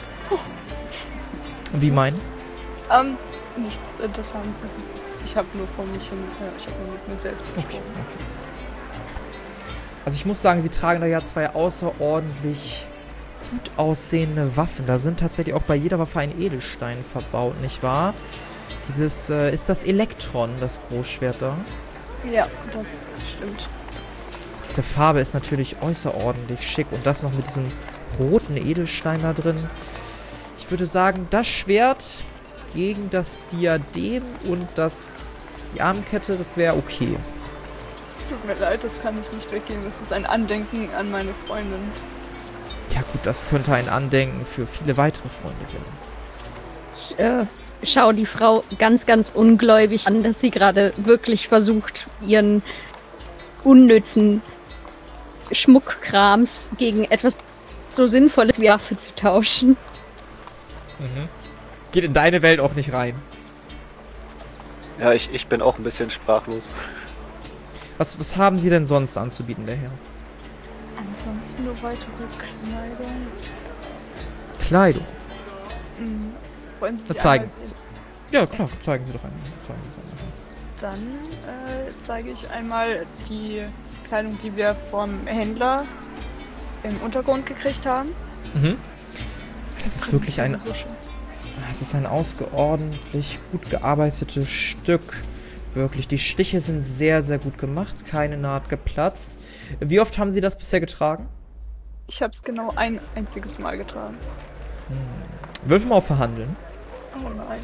Wie mein?
Ähm, nichts Interessantes. Ich habe nur vor mich hin, äh, ich habe nur mit mir selbst
Okay,
gesprochen.
okay. Also ich muss sagen, sie tragen da ja zwei außerordentlich gut aussehende Waffen. Da sind tatsächlich auch bei jeder Waffe ein Edelstein verbaut, nicht wahr? Dieses, äh, ist das Elektron, das Großschwert da?
Ja, das stimmt.
Diese Farbe ist natürlich äußerordentlich schick und das noch mit diesem roten Edelstein da drin. Ich würde sagen, das Schwert gegen das Diadem und das die Armkette, das wäre okay.
Tut mir leid, das kann ich nicht weggeben. Das ist ein Andenken an meine Freundin.
Ja gut, das könnte ein Andenken für viele weitere Freunde werden.
Ich äh, schaue die Frau ganz, ganz ungläubig an, dass sie gerade wirklich versucht, ihren unnützen Schmuckkrams gegen etwas so Sinnvolles wie Waffe zu tauschen.
Mhm. Geht in deine Welt auch nicht rein.
Ja, ich, ich bin auch ein bisschen sprachlos.
Was, was haben Sie denn sonst anzubieten, der Herr?
Ansonsten nur weitere Kleidung.
Kleidung.
Mhm. Wollen Sie
Na,
die
zeigen.
einmal sehen?
Ja, klar, zeigen Sie doch einmal. Zeigen Sie einmal.
Dann äh, zeige ich einmal die Kleidung, die wir vom Händler im Untergrund gekriegt haben.
Mhm. Das ist wirklich ein,
Das ist so schön.
es ist ein ausgeordentlich gut gearbeitetes Stück. Wirklich, die Stiche sind sehr, sehr gut gemacht. Keine Naht geplatzt. Wie oft haben Sie das bisher getragen?
Ich habe es genau ein einziges Mal getragen.
Würfeln wir auf Verhandeln.
Oh nein.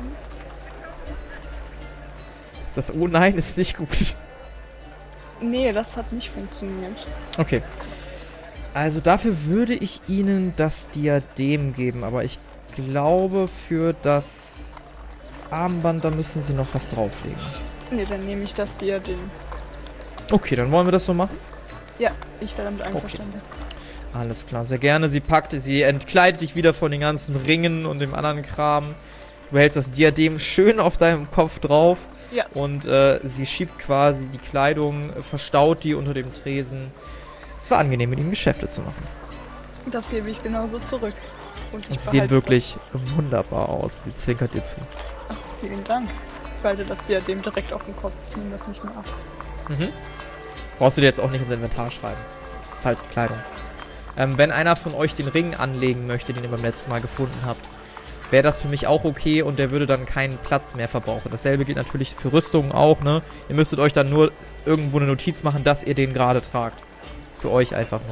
Ist das Oh nein, ist nicht gut.
Nee, das hat nicht funktioniert.
Okay. Also dafür würde ich Ihnen das Diadem geben, aber ich glaube für das Armband, da müssen Sie noch was drauflegen.
Nee, dann nehme ich das Diadem.
Okay, dann wollen wir das so machen.
Ja, ich wäre damit einverstanden.
Alles klar, sehr gerne. Sie packt, sie entkleidet dich wieder von den ganzen Ringen und dem anderen Kram. Du hältst das Diadem schön auf deinem Kopf drauf.
Ja.
Und äh, sie schiebt quasi die Kleidung, verstaut die unter dem Tresen. Es war angenehm, mit ihm Geschäfte zu machen.
Das gebe ich genauso zurück. Und, ich
Und sie sehen
behalte
wirklich wunderbar aus. Sie zwinkert dir zu.
Das. Ach, vielen Dank. Ich behalte das Diadem direkt auf den Kopf. Ich nehme das nicht mehr ab.
Mhm. Brauchst du dir jetzt auch nicht ins Inventar schreiben. Das ist halt Kleidung. Ähm, wenn einer von euch den Ring anlegen möchte, den ihr beim letzten Mal gefunden habt, wäre das für mich auch okay und der würde dann keinen Platz mehr verbrauchen. Dasselbe gilt natürlich für Rüstungen auch, ne? Ihr müsstet euch dann nur irgendwo eine Notiz machen, dass ihr den gerade tragt. Für euch einfach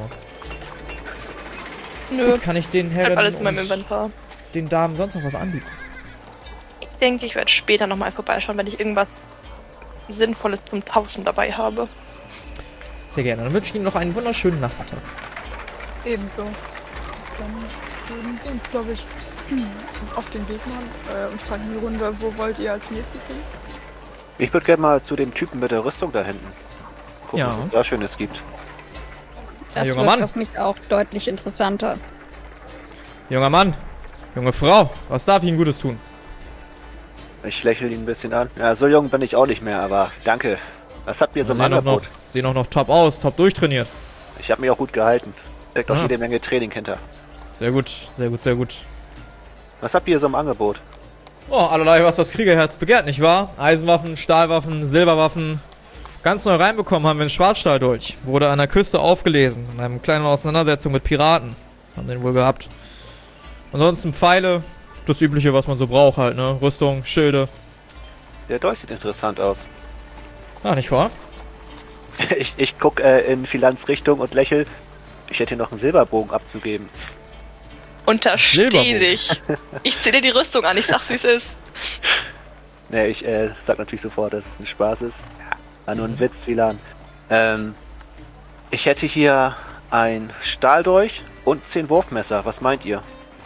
nur.
Nö,
Gut, kann ich den
ich
Herren
hab alles in meinem
und
Inventar.
den Damen sonst noch was anbieten?
Ich denke, ich werde später nochmal vorbeischauen, wenn ich irgendwas Sinnvolles zum Tauschen dabei habe.
Sehr gerne. Dann wünsche ich Ihnen noch einen wunderschönen Nachmittag.
Ebenso. Dann würden wir uns, glaube ich, auf den Weg machen äh, und fragen die Runde, wo wollt ihr als nächstes hin?
Ich würde gerne mal zu dem Typen mit der Rüstung da hinten. Gucken,
Ja.
was es da Schönes gibt.
Ja,
Das
junger
wird
Mann.
auf mich auch deutlich interessanter.
Junger Mann, junge Frau, was darf ich Ihnen Gutes tun?
Ich lächle ihn ein bisschen an. Ja, so jung bin ich auch nicht mehr, aber danke. Was habt ihr so im
sehen auch noch,
Angebot?
sehen auch noch top aus, top durchtrainiert.
Ich habe mich auch gut gehalten. Steckt auch
Ah.
jede Menge Training hinter.
Sehr gut, sehr gut, sehr gut.
Was habt ihr so im Angebot?
Oh, allerlei, was das Kriegerherz begehrt, nicht wahr? Eisenwaffen, Stahlwaffen, Silberwaffen. Ganz neu reinbekommen haben wir einen Schwarzstahldolch. Wurde an der Küste aufgelesen. In einer kleinen Auseinandersetzung mit Piraten. Haben den wohl gehabt. Ansonsten Pfeile. Das Übliche, was man so braucht halt, ne? Rüstung, Schilde.
Der Dolch sieht interessant aus.
Ah, nicht wahr?
Ich, ich guck äh, in Philans Richtung und lächel. Ich hätte hier noch einen Silberbogen abzugeben.
Untersteh
Silberbogen.
dich. Ich zieh dir die Rüstung an, ich sag's wie es ist.
Ne, ich äh, sag natürlich sofort, dass es ein Spaß ist. Ja, war nur ein
Mhm.
Witz, Philan. Ähm, ich hätte hier ein Stahldolch und zehn Wurfmesser. Was meint ihr?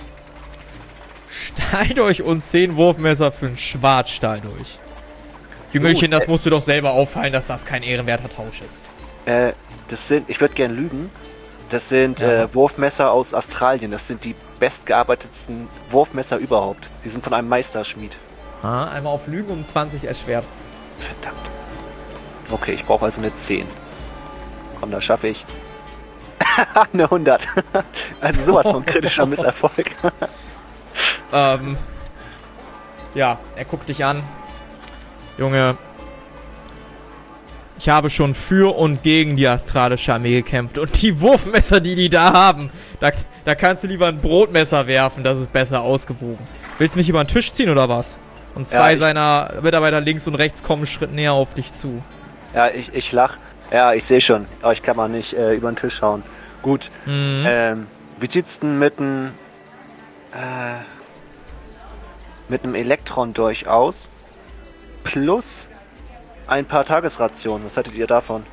Stahldolch und zehn Wurfmesser für einen Schwarzstahldolch. Jüngelchen,
Gut,
das
äh,
musst du doch selber auffallen, dass das kein ehrenwerter Tausch ist.
Äh, das sind, ich würde gern lügen. Das sind
Ja.
äh, Wurfmesser aus Australien. Das sind die bestgearbeiteten Wurfmesser überhaupt. Die sind von einem Meisterschmied.
Ah, einmal auf Lügen um zwanzig erschwert.
Verdammt. Okay, ich brauche also eine zehn. Komm, das schaffe ich. Eine hundert. Also sowas von kritischer Misserfolg.
Ähm. Ja, er guckt dich an. Junge. Ich habe schon für und gegen die astralische Armee gekämpft. Und die Wurfmesser, die die da haben, da, da kannst du lieber ein Brotmesser werfen, das ist besser ausgewogen. Willst du mich über den Tisch ziehen oder was? Und zwei
Ja, ich-
seiner Mitarbeiter links und rechts kommen einen Schritt näher auf dich zu.
Ja, ich, ich lach. Ja, ich sehe schon. Aber ich kann mal nicht äh, über den Tisch schauen. Gut.
Mhm.
Ähm, wie sieht's denn mit einem äh, mit einem Elektron-Dolch aus? Plus ein paar Tagesrationen. Was hattet ihr davon?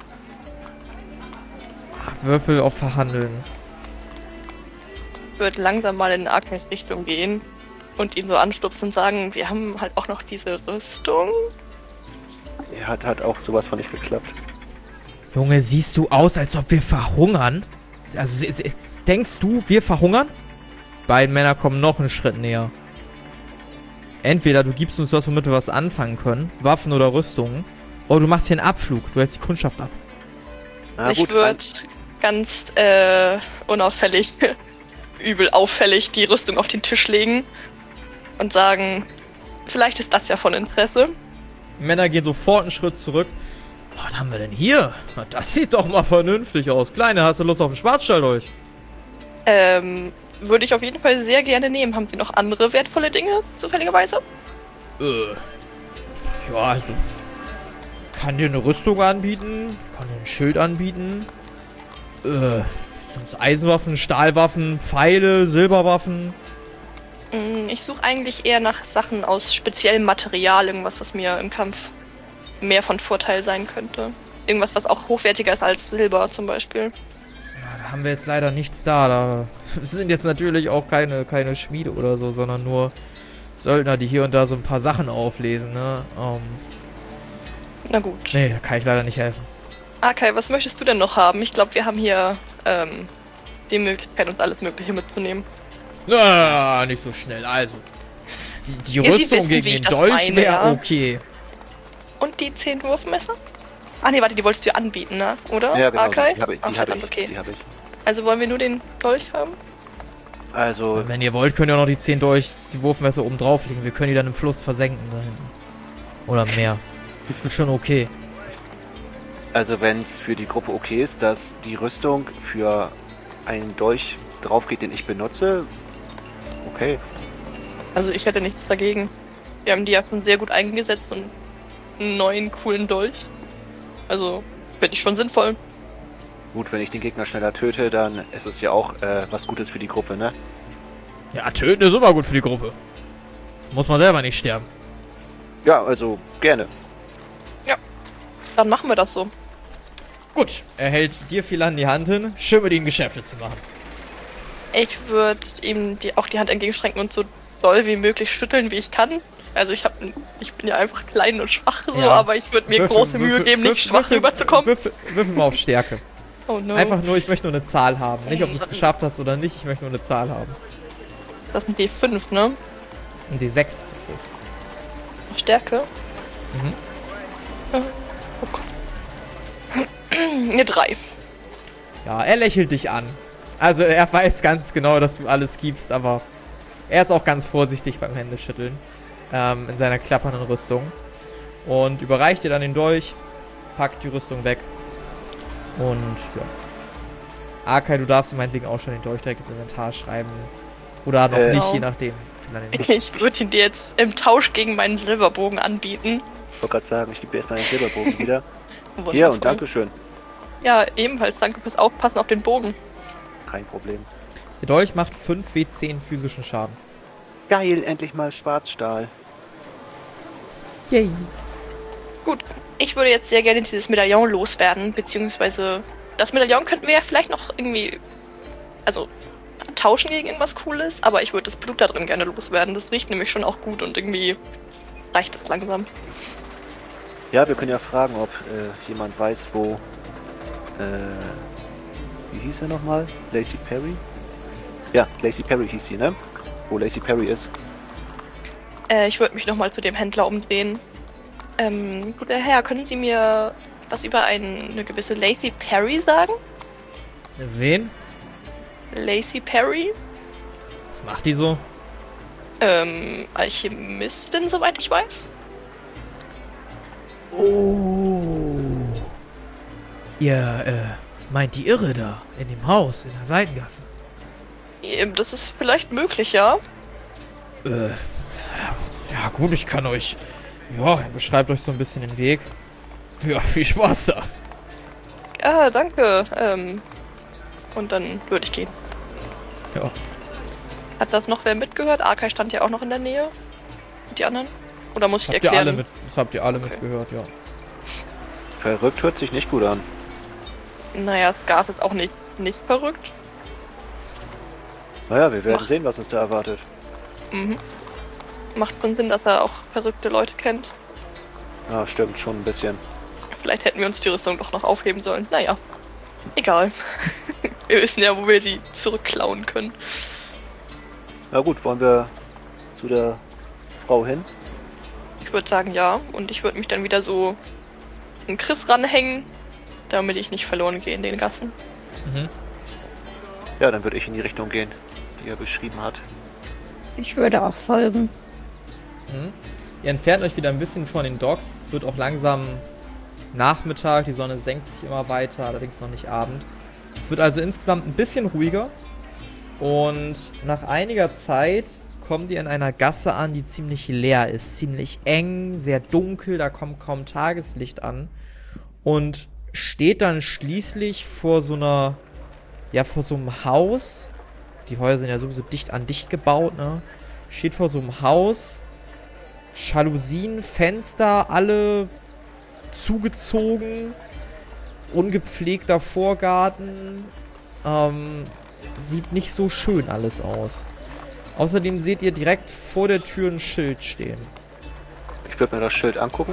Würfel auf Verhandeln.
Ich würde langsam mal in Arkais Richtung gehen und ihn so anstupsen und sagen, wir haben halt auch noch diese Rüstung.
Er hat, hat auch sowas von nicht geklappt.
Junge, siehst du aus, als ob wir verhungern? Also, se- se- denkst du, wir verhungern? Beiden Männer kommen noch einen Schritt näher. Entweder du gibst uns was, womit wir was anfangen können, Waffen oder Rüstungen, oder du machst hier einen Abflug, du hältst die Kundschaft ab.
Na
ich
gut,
würde ganz äh, unauffällig, übel auffällig die Rüstung auf den Tisch legen und sagen, vielleicht ist das ja von Interesse.
Die Männer gehen sofort einen Schritt zurück. Was haben wir denn hier? Na, das sieht doch mal vernünftig aus. Kleine, hast du Lust auf einen Schwarzstall durch?
Ähm, würde ich auf jeden Fall sehr gerne nehmen. Haben Sie noch andere wertvolle Dinge, zufälligerweise?
Äh. Ja, also. Kann dir eine Rüstung anbieten, kann dir ein Schild anbieten. Äh. Sonst Eisenwaffen, Stahlwaffen, Pfeile, Silberwaffen.
Mm, Ich suche eigentlich eher nach Sachen aus speziellem Material, irgendwas, was mir im Kampf mehr von Vorteil sein könnte. Irgendwas, was auch hochwertiger ist als Silber zum Beispiel.
Ja, da haben wir jetzt leider nichts da. Da sind jetzt natürlich auch keine, keine Schmiede oder so, sondern nur Söldner, die hier und da so ein paar Sachen auflesen, ne? Ähm,
Na gut.
nee, da kann ich leider nicht helfen.
Arkay, was möchtest du denn noch haben? Ich glaube, wir haben hier ähm, die Möglichkeit, uns alles Mögliche mitzunehmen.
Na, nicht so schnell. Also, die, die
Ja, Sie
Rüstung
wissen,
gegen
wie ich
den
das
Dolch
meine,
wäre
ja.
okay.
Und die zehn Wurfmesser? Ah nee, warte, die wolltest du ja anbieten, ne? Oder?
Ja, genau.
Arkay?
Die habe ich.
Ach,
Die habe
verdammt,
ich,
okay.
die hab ich.
Also wollen wir nur den Dolch haben?
Also,
Wenn ihr wollt, könnt ihr auch noch die zehn Dolch, die Wurfmesser oben drauflegen. Wir können die dann im Fluss versenken da hinten. Oder im Meer. Schon okay.
also wenn es für die Gruppe okay ist, dass die Rüstung für einen Dolch drauf geht, den ich benutze, okay.
Also ich hätte nichts dagegen. Wir haben die ja schon sehr gut eingesetzt und einen neuen, coolen Dolch. Also, finde ich schon sinnvoll.
Gut, wenn ich den Gegner schneller töte, dann ist es ja auch äh, was Gutes für die Gruppe, ne?
Ja, töten ist immer gut für die Gruppe. Muss man selber nicht sterben.
Ja, also gerne.
Dann machen wir das so.
Gut, er hält dir viel an die Hand hin, schön mit ihnen Geschäfte zu machen.
Ich würde ihm die, auch die Hand entgegenstrecken und so doll wie möglich schütteln, wie ich kann. Also ich hab, ich bin ja einfach klein und schwach so,
Ja.
aber ich würde mir
Würfel-
große Mühe
würfel-
geben, nicht
würfel-
schwach
würfel-
rüberzukommen.
Würfel, würfel mal auf Stärke.
Oh no.
Einfach nur, ich möchte nur eine Zahl haben. Nicht, ob du es geschafft hast oder nicht, ich möchte nur eine Zahl haben.
Das sind D fünf, ne?
Ein D sechs ist es.
Stärke.
Mhm.
Ja. Oh Gott. Eine drei.
Ja, er lächelt dich an. Also er weiß ganz genau, dass du alles gibst, aber er ist auch ganz vorsichtig beim Händeschütteln. Ähm, in seiner klappernden Rüstung. Und überreicht dir dann den Dolch, packt die Rüstung weg. Und ja. Arkay, du darfst meinetwegen auch schon den Dolch direkt ins Inventar schreiben. Oder noch
Äh.
nicht,
Genau.
je nachdem. Vielleicht.
Ich würde ihn dir jetzt im Tausch gegen meinen Silberbogen anbieten.
Ich wollte gerade sagen, ich gebe dir erstmal den Silberbogen wieder. Hier
Wundervoll.
und Dankeschön.
Ja, ebenfalls. Danke fürs Aufpassen auf den Bogen.
Kein Problem.
Der Dolch macht fünf W zehn physischen Schaden.
Geil, endlich mal Schwarzstahl.
Yay.
Gut, ich würde jetzt sehr gerne dieses Medaillon loswerden, beziehungsweise das Medaillon könnten wir ja vielleicht noch irgendwie, also tauschen gegen irgendwas Cooles, aber ich würde das Blut da drin gerne loswerden. Das riecht nämlich schon auch gut und irgendwie reicht es langsam.
Ja, wir können ja fragen, ob äh, jemand weiß, wo. Äh, wie hieß er nochmal? Lacey Perry? Ja, Lacey Perry hieß sie, ne? Wo Lacey Perry ist.
Äh, ich würde mich nochmal zu dem Händler umdrehen. Ähm, guter Herr, können Sie mir was über ein, eine gewisse Lacey Perry sagen?
Wen?
Lacey Perry?
Was macht die so?
Ähm, Alchemistin, soweit ich weiß.
Oh.
Ihr, äh, meint die Irre da, in dem Haus, in der Seitengasse?
Ähm, Das ist vielleicht möglich, ja.
Äh, ja gut, ich kann euch... Ja, beschreibt euch so ein bisschen den Weg. Ja, viel Spaß da.
Ja, danke. Ähm, und dann würde ich gehen.
Ja.
Hat das noch wer mitgehört? Arkai stand ja auch noch in der Nähe. Und die anderen? Oder muss ich
Habt ihr
erklären?
alle mit, das habt ihr alle
Okay.
mitgehört, ja.
Verrückt hört sich nicht gut an.
Naja, Scarf ist auch nicht, nicht verrückt.
Naja, wir werden
Ach.
sehen, was uns da erwartet.
Mhm. Macht schon Sinn, dass er auch verrückte Leute kennt.
Ja, stimmt, schon ein bisschen.
Vielleicht hätten wir uns die Rüstung doch noch aufheben sollen. Naja, egal. Wir wissen ja, wo wir sie zurückklauen können.
Na gut, wollen wir zu der Frau hin?
Ich würde sagen, ja. Und ich würde mich dann wieder so an Chris ranhängen, damit ich nicht verloren gehe in den Gassen.
Mhm.
Ja, dann würde ich in die Richtung gehen, die er beschrieben hat.
Ich würde auch folgen.
Mhm. Ihr entfernt euch wieder ein bisschen von den Docks. Wird auch langsam Nachmittag. Die Sonne senkt sich immer weiter, allerdings noch nicht Abend. Es wird also insgesamt ein bisschen ruhiger. Und nach einiger Zeit kommt ihr in einer Gasse an, die ziemlich leer ist. Ziemlich eng, sehr dunkel, da kommt kaum Tageslicht an. Und steht dann schließlich vor so einer, ja, vor so einem Haus. Die Häuser sind ja sowieso dicht an dicht gebaut, ne? Steht vor so einem Haus. Jalousien, Fenster, alle zugezogen. Ungepflegter Vorgarten. Ähm, sieht nicht so schön alles aus. Außerdem seht ihr direkt vor der Tür ein Schild stehen.
Ich würde mir das Schild angucken.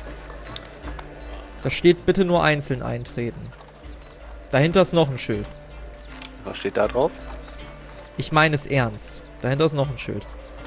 Da steht bitte nur einzeln eintreten. Dahinter ist noch ein Schild.
Was steht da drauf?
Ich meine es ernst. Dahinter ist noch ein Schild.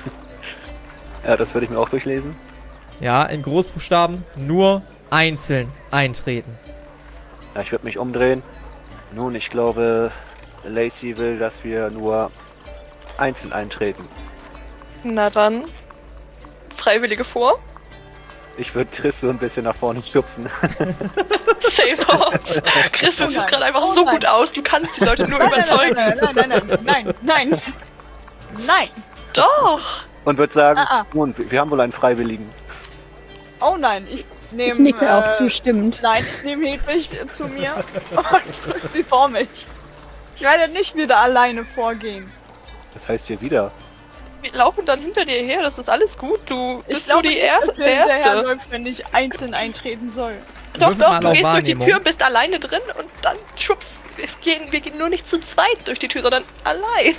Ja, das würde ich mir auch durchlesen.
Ja, in Großbuchstaben nur einzeln eintreten.
Ja, ich würde mich umdrehen. Nun, ich glaube, Lacey will, dass wir nur einzeln eintreten.
Na dann, Freiwillige vor.
Ich würde Chris so ein bisschen nach vorne schubsen.
Safe House. Chris, du
Oh
siehst
nein.
gerade einfach
Oh
so
nein.
gut aus. Du kannst die Leute nur
Nein, nein,
überzeugen.
nein, nein, nein, nein, nein, nein, nein, nein.
Doch.
Und würde sagen,
Ah, ah.
nun, wir wir haben wohl einen Freiwilligen.
Oh nein, ich nehme.
Ich nicke auch
äh,
zustimmend.
Nein, ich nehme Hedwig zu mir und drücke sie vor mich. Ich werde nicht wieder alleine vorgehen.
Das heißt hier wieder.
Wir laufen dann hinter dir her. Das ist alles gut. Du
Ich
bist nur
glaube
die
nicht,
Erste.
dass wir
Der Erste.
hinterherläuft, wenn ich einzeln eintreten soll.
Doch,
Würfel
doch.
mal
Du
auf
gehst durch die
Wahrnehmung.
Tür, bist alleine drin und dann schubst. Es gehen, wir gehen nur nicht zu zweit durch die Tür, sondern allein.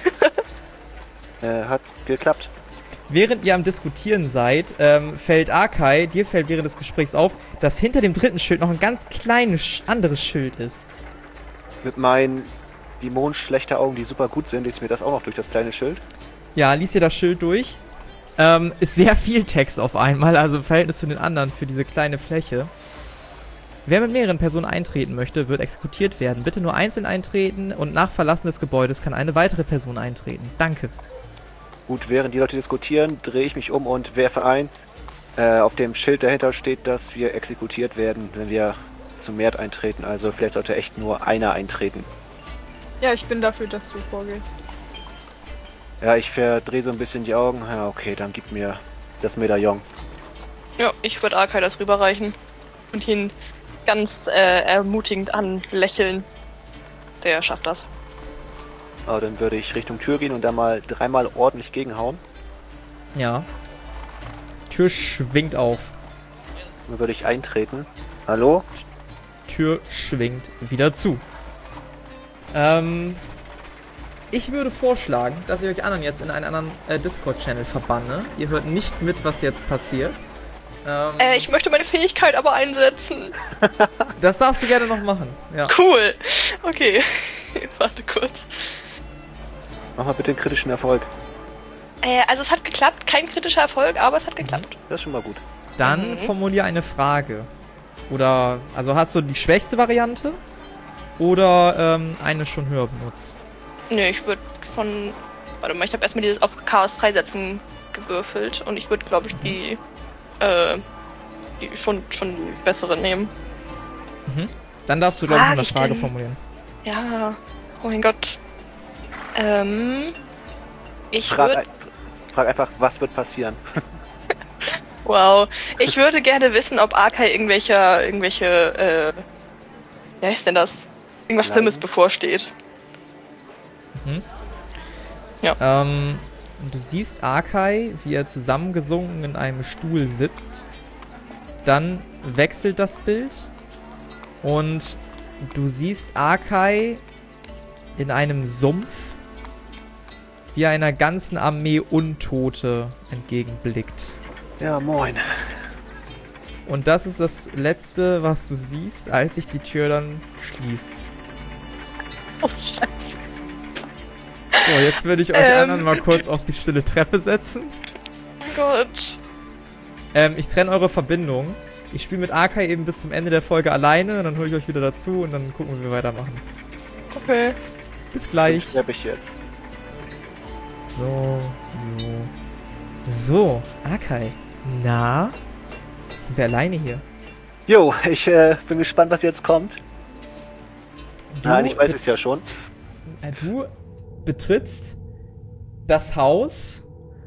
Äh, hat geklappt.
Während ihr am Diskutieren seid, ähm, fällt Arkai, dir fällt während des Gesprächs auf, dass hinter dem dritten Schild noch ein ganz kleines sch- anderes Schild ist.
Mit meinen die Mond schlechter Augen, die super gut sind, liest mir das auch noch durch das kleine Schild.
Ja, lies ihr das Schild durch. Ähm, ist sehr viel Text auf einmal, also im Verhältnis zu den anderen für diese kleine Fläche. Wer mit mehreren Personen eintreten möchte, wird exekutiert werden. Bitte nur einzeln eintreten und nach Verlassen des Gebäudes kann eine weitere Person eintreten. Danke.
Gut, während die Leute diskutieren, drehe ich mich um und werfe ein. Äh, auf dem Schild dahinter steht, dass wir exekutiert werden, wenn wir zum Merd eintreten. Also vielleicht sollte echt nur einer eintreten.
Ja, ich bin dafür, dass du vorgehst.
Ja, ich verdrehe so ein bisschen die Augen. Ja, okay, dann gib mir das Medaillon.
Ja, ich würde Arkai das rüberreichen und ihn ganz äh, ermutigend anlächeln. Der schafft das.
Aber dann würde ich Richtung Tür gehen und da mal dreimal ordentlich gegenhauen.
Ja. Tür schwingt auf.
Dann würde ich eintreten. Hallo?
Tür schwingt wieder zu. Ähm, ich würde vorschlagen, dass ich euch anderen jetzt in einen anderen äh, Discord-Channel verbanne. Ihr hört nicht mit, was jetzt passiert. Ähm,
Äh, ich möchte meine Fähigkeit aber einsetzen.
das darfst du gerne noch machen. Ja.
Cool. Okay. Warte kurz.
Mach mal bitte einen kritischen Erfolg.
Äh, also es hat geklappt. Kein kritischer Erfolg, aber es hat geklappt.
Das ist schon mal gut.
Dann
Mhm.
formulier eine Frage. Oder, also hast du die schwächste Variante? Oder ähm, eine schon höher benutzt?
Nee, ich würde von... Warte mal, ich habe erstmal dieses auf Chaos freisetzen gewürfelt. Und ich würde, glaube ich, die... Äh, die schon, schon die bessere nehmen.
Dann darfst du, glaube ich,
frag
eine
ich
Frage
denn?
formulieren.
Ja, oh mein Gott. Ähm, ich
Frag,
würde,
ein, frag einfach, was wird passieren?
wow, ich würde gerne wissen, ob Arkai irgendwelche, irgendwelche, äh, wie heißt denn das? Irgendwas
Nein.
Schlimmes bevorsteht.
Ähm, du siehst Arkai, wie er zusammengesunken in einem Stuhl sitzt. Dann wechselt das Bild. Und du siehst Arkai in einem Sumpf, wie einer ganzen Armee Untote entgegenblickt.
Ja, moin.
Und das ist das Letzte, was du siehst, als sich die Tür dann schließt.
Oh, Scheiße.
So, jetzt würde ich euch
Ähm.
anderen mal kurz auf die stille Treppe setzen.
Oh Gott.
Ähm, ich trenne eure Verbindung. Ich spiele mit Arkai eben bis zum Ende der Folge alleine und dann hole ich euch wieder dazu und dann gucken wir, wie wir weitermachen.
Okay.
Bis gleich.
Sterbe ich jetzt.
So, so. So, Arkai. Na? Sind wir alleine hier?
Jo, ich äh, bin gespannt, was jetzt kommt.
Du,
Nein, ich weiß es ja schon.
äh, du betrittst das Haus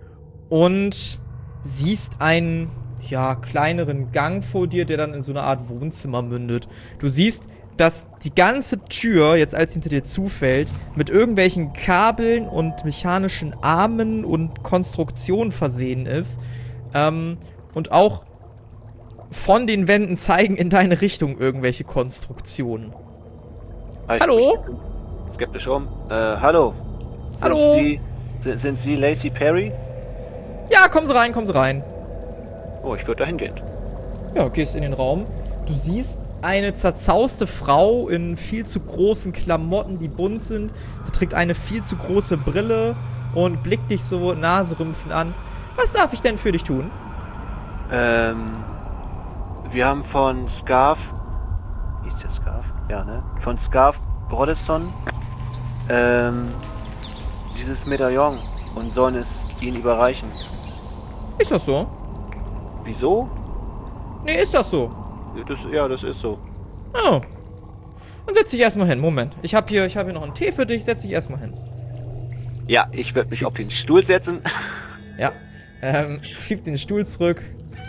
und siehst einen, ja, kleineren Gang vor dir, der dann in so eine Art Wohnzimmer mündet. Du siehst, dass die ganze Tür, jetzt als sie hinter dir zufällt, mit irgendwelchen Kabeln und mechanischen Armen und Konstruktionen versehen ist. Ähm, und auch von den Wänden zeigen in deine Richtung irgendwelche Konstruktionen.
Ah, ich
Hallo?
guck mich skeptisch um. Äh, hallo. Sind
Hallo?
Sie, sind, sind Sie Lacey Perry?
Ja, kommen Sie rein, kommen Sie rein.
Oh, ich würde da hingehen.
Ja, gehst in den Raum. Du siehst eine zerzauste Frau in viel zu großen Klamotten, die bunt sind. Sie trägt eine viel zu große Brille und blickt dich so naserümpfend an. Was darf ich denn für dich tun?
Ähm, wir haben von Scarf, hieß der Scarf? Ja, ne? Von Scarf Brodesson, ähm, dieses Medaillon und sollen es ihnen überreichen.
Ist das so?
Wieso?
Nee, ist das so?
Das, ja, das ist so.
Oh. Dann setz dich erstmal hin. Moment. Ich habe hier, ich hab hier noch einen Tee für dich. Setz dich erstmal hin.
Ja, ich werde mich auf den Stuhl setzen.
Ja. Ähm, schiebt den Stuhl zurück.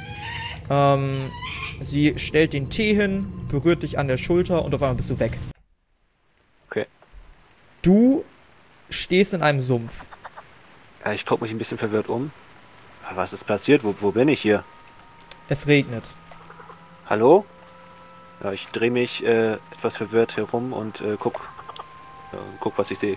Ähm, sie stellt den Tee hin, berührt dich an der Schulter und auf einmal bist du weg.
Okay.
Du stehst in einem Sumpf.
Ja, ich gucke mich ein bisschen verwirrt um. Was ist passiert? Wo, wo bin ich hier?
Es regnet.
Hallo? Ja, ich drehe mich äh, etwas verwirrt herum und äh, guck, äh, guck, was ich sehe.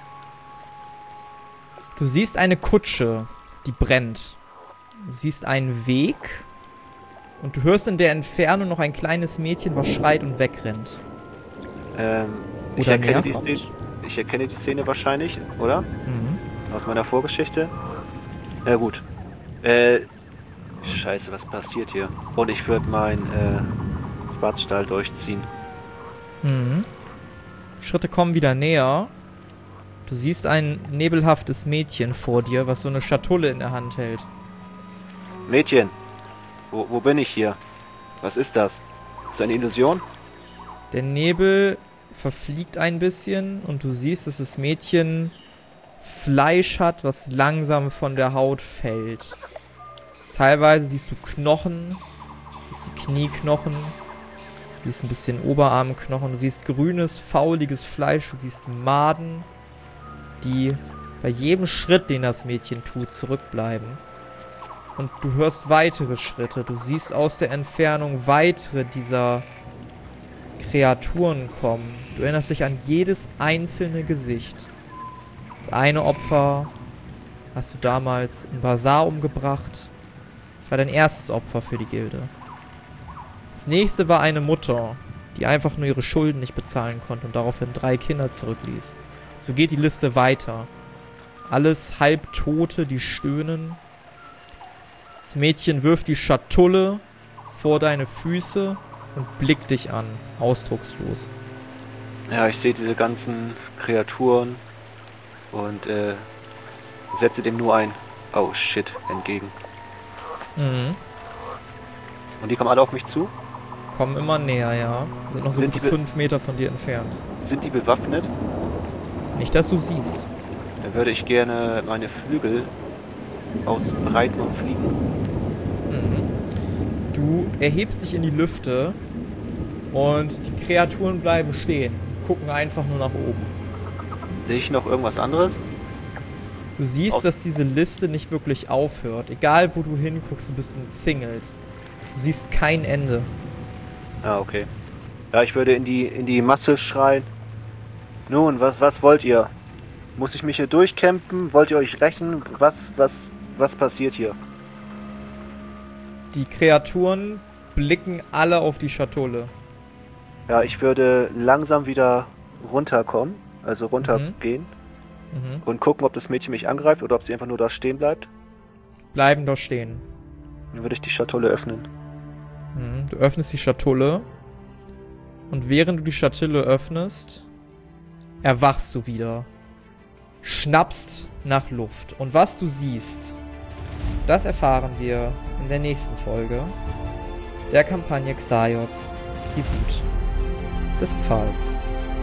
Du siehst eine Kutsche, die brennt. Du siehst einen Weg und du hörst in der Entfernung noch ein kleines Mädchen, was schreit und wegrennt.
Ähm, ich
Oder
erkenne,
mehr
die
kommt.
Szene, ich erkenne die Szene wahrscheinlich, oder?
Mhm.
Aus meiner Vorgeschichte. Ja gut. Äh, scheiße, was passiert hier? Und ich würde meinen äh, Schwarzstahl durchziehen.
Mhm. Schritte kommen wieder näher. Du siehst ein nebelhaftes Mädchen vor dir, was so eine Schatulle in der Hand hält.
Mädchen, wo, wo bin ich hier? Was ist das? Ist das eine Illusion?
Der Nebel verfliegt ein bisschen und du siehst, dass das Mädchen Fleisch hat, was langsam von der Haut fällt. Teilweise siehst du Knochen, du siehst die Knieknochen, du siehst ein bisschen Oberarmknochen, du siehst grünes, fauliges Fleisch, du siehst Maden, die bei jedem Schritt, den das Mädchen tut, zurückbleiben. Und du hörst weitere Schritte, du siehst aus der Entfernung weitere dieser Kreaturen kommen. Du erinnerst dich an jedes einzelne Gesicht. Das eine Opfer hast du damals im Bazar umgebracht. Das war dein erstes Opfer für die Gilde. Das nächste war eine Mutter, die einfach nur ihre Schulden nicht bezahlen konnte und daraufhin drei Kinder zurückließ. So geht die Liste weiter. Alles Halbtote, die stöhnen. Das Mädchen wirft die Schatulle vor deine Füße und blickt dich an, ausdruckslos.
Ja, ich sehe diese ganzen Kreaturen und äh, setze dem nur ein Oh shit entgegen.
Mhm.
Und die kommen alle auf mich zu?
kommen immer näher, ja. Sind noch so
Sind
gute
die be-
fünf Meter von dir entfernt.
Sind die bewaffnet?
Nicht, dass du siehst.
Dann würde ich gerne meine Flügel ausbreiten und fliegen.
Mhm. Du erhebst dich in die Lüfte und die Kreaturen bleiben stehen, gucken einfach nur nach oben.
Sehe ich noch irgendwas anderes?
Du siehst,
Aus-
dass diese Liste nicht wirklich aufhört. Egal, wo du hinguckst, du bist umzingelt. Du siehst kein Ende.
Ah, okay. Ja, ich würde in die, in die Masse schreien. Nun, was, was wollt ihr? Muss ich mich hier durchkämpfen? Wollt ihr euch rächen? Was, was, was passiert hier?
Die Kreaturen blicken alle auf die Schatulle.
Ja, ich würde langsam wieder runterkommen, also runtergehen
Mhm.
und gucken, ob das Mädchen mich angreift oder ob sie einfach nur da stehen bleibt.
Bleiben da stehen.
Dann würde ich die Schatulle öffnen.
Mhm. Du öffnest die Schatulle. Und während du die Schatulle öffnest, erwachst du wieder. Schnappst nach Luft. Und was du siehst, das erfahren wir in der nächsten Folge der Kampagne Xaios, Tribut des Pfahls.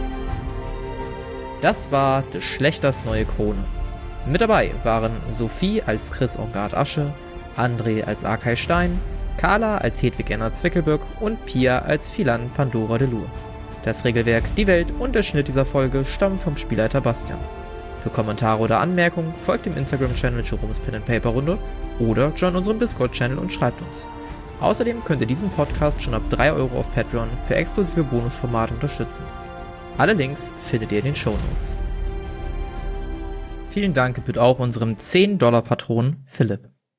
Das war des Schlechters neue Krone. Mit dabei waren Sophie als Chris Ongard Asche, André als Arkay Stein, Carla als Hedwig Enna Zwickelböck und Pia als Philan Pandora de Lure. Das Regelwerk, die Welt und der Schnitt dieser Folge stammen vom Spielleiter Bastian. Für Kommentare oder Anmerkungen folgt dem Instagram-Channel Jerome's Pen and Paper Runde oder join unserem Discord-Channel und schreibt uns. Außerdem könnt ihr diesen Podcast schon ab drei Euro auf Patreon für exklusive Bonusformate unterstützen. Alle Links findet ihr in den Shownotes. Vielen Dank gebührt auch unserem zehn Dollar Patron Philipp.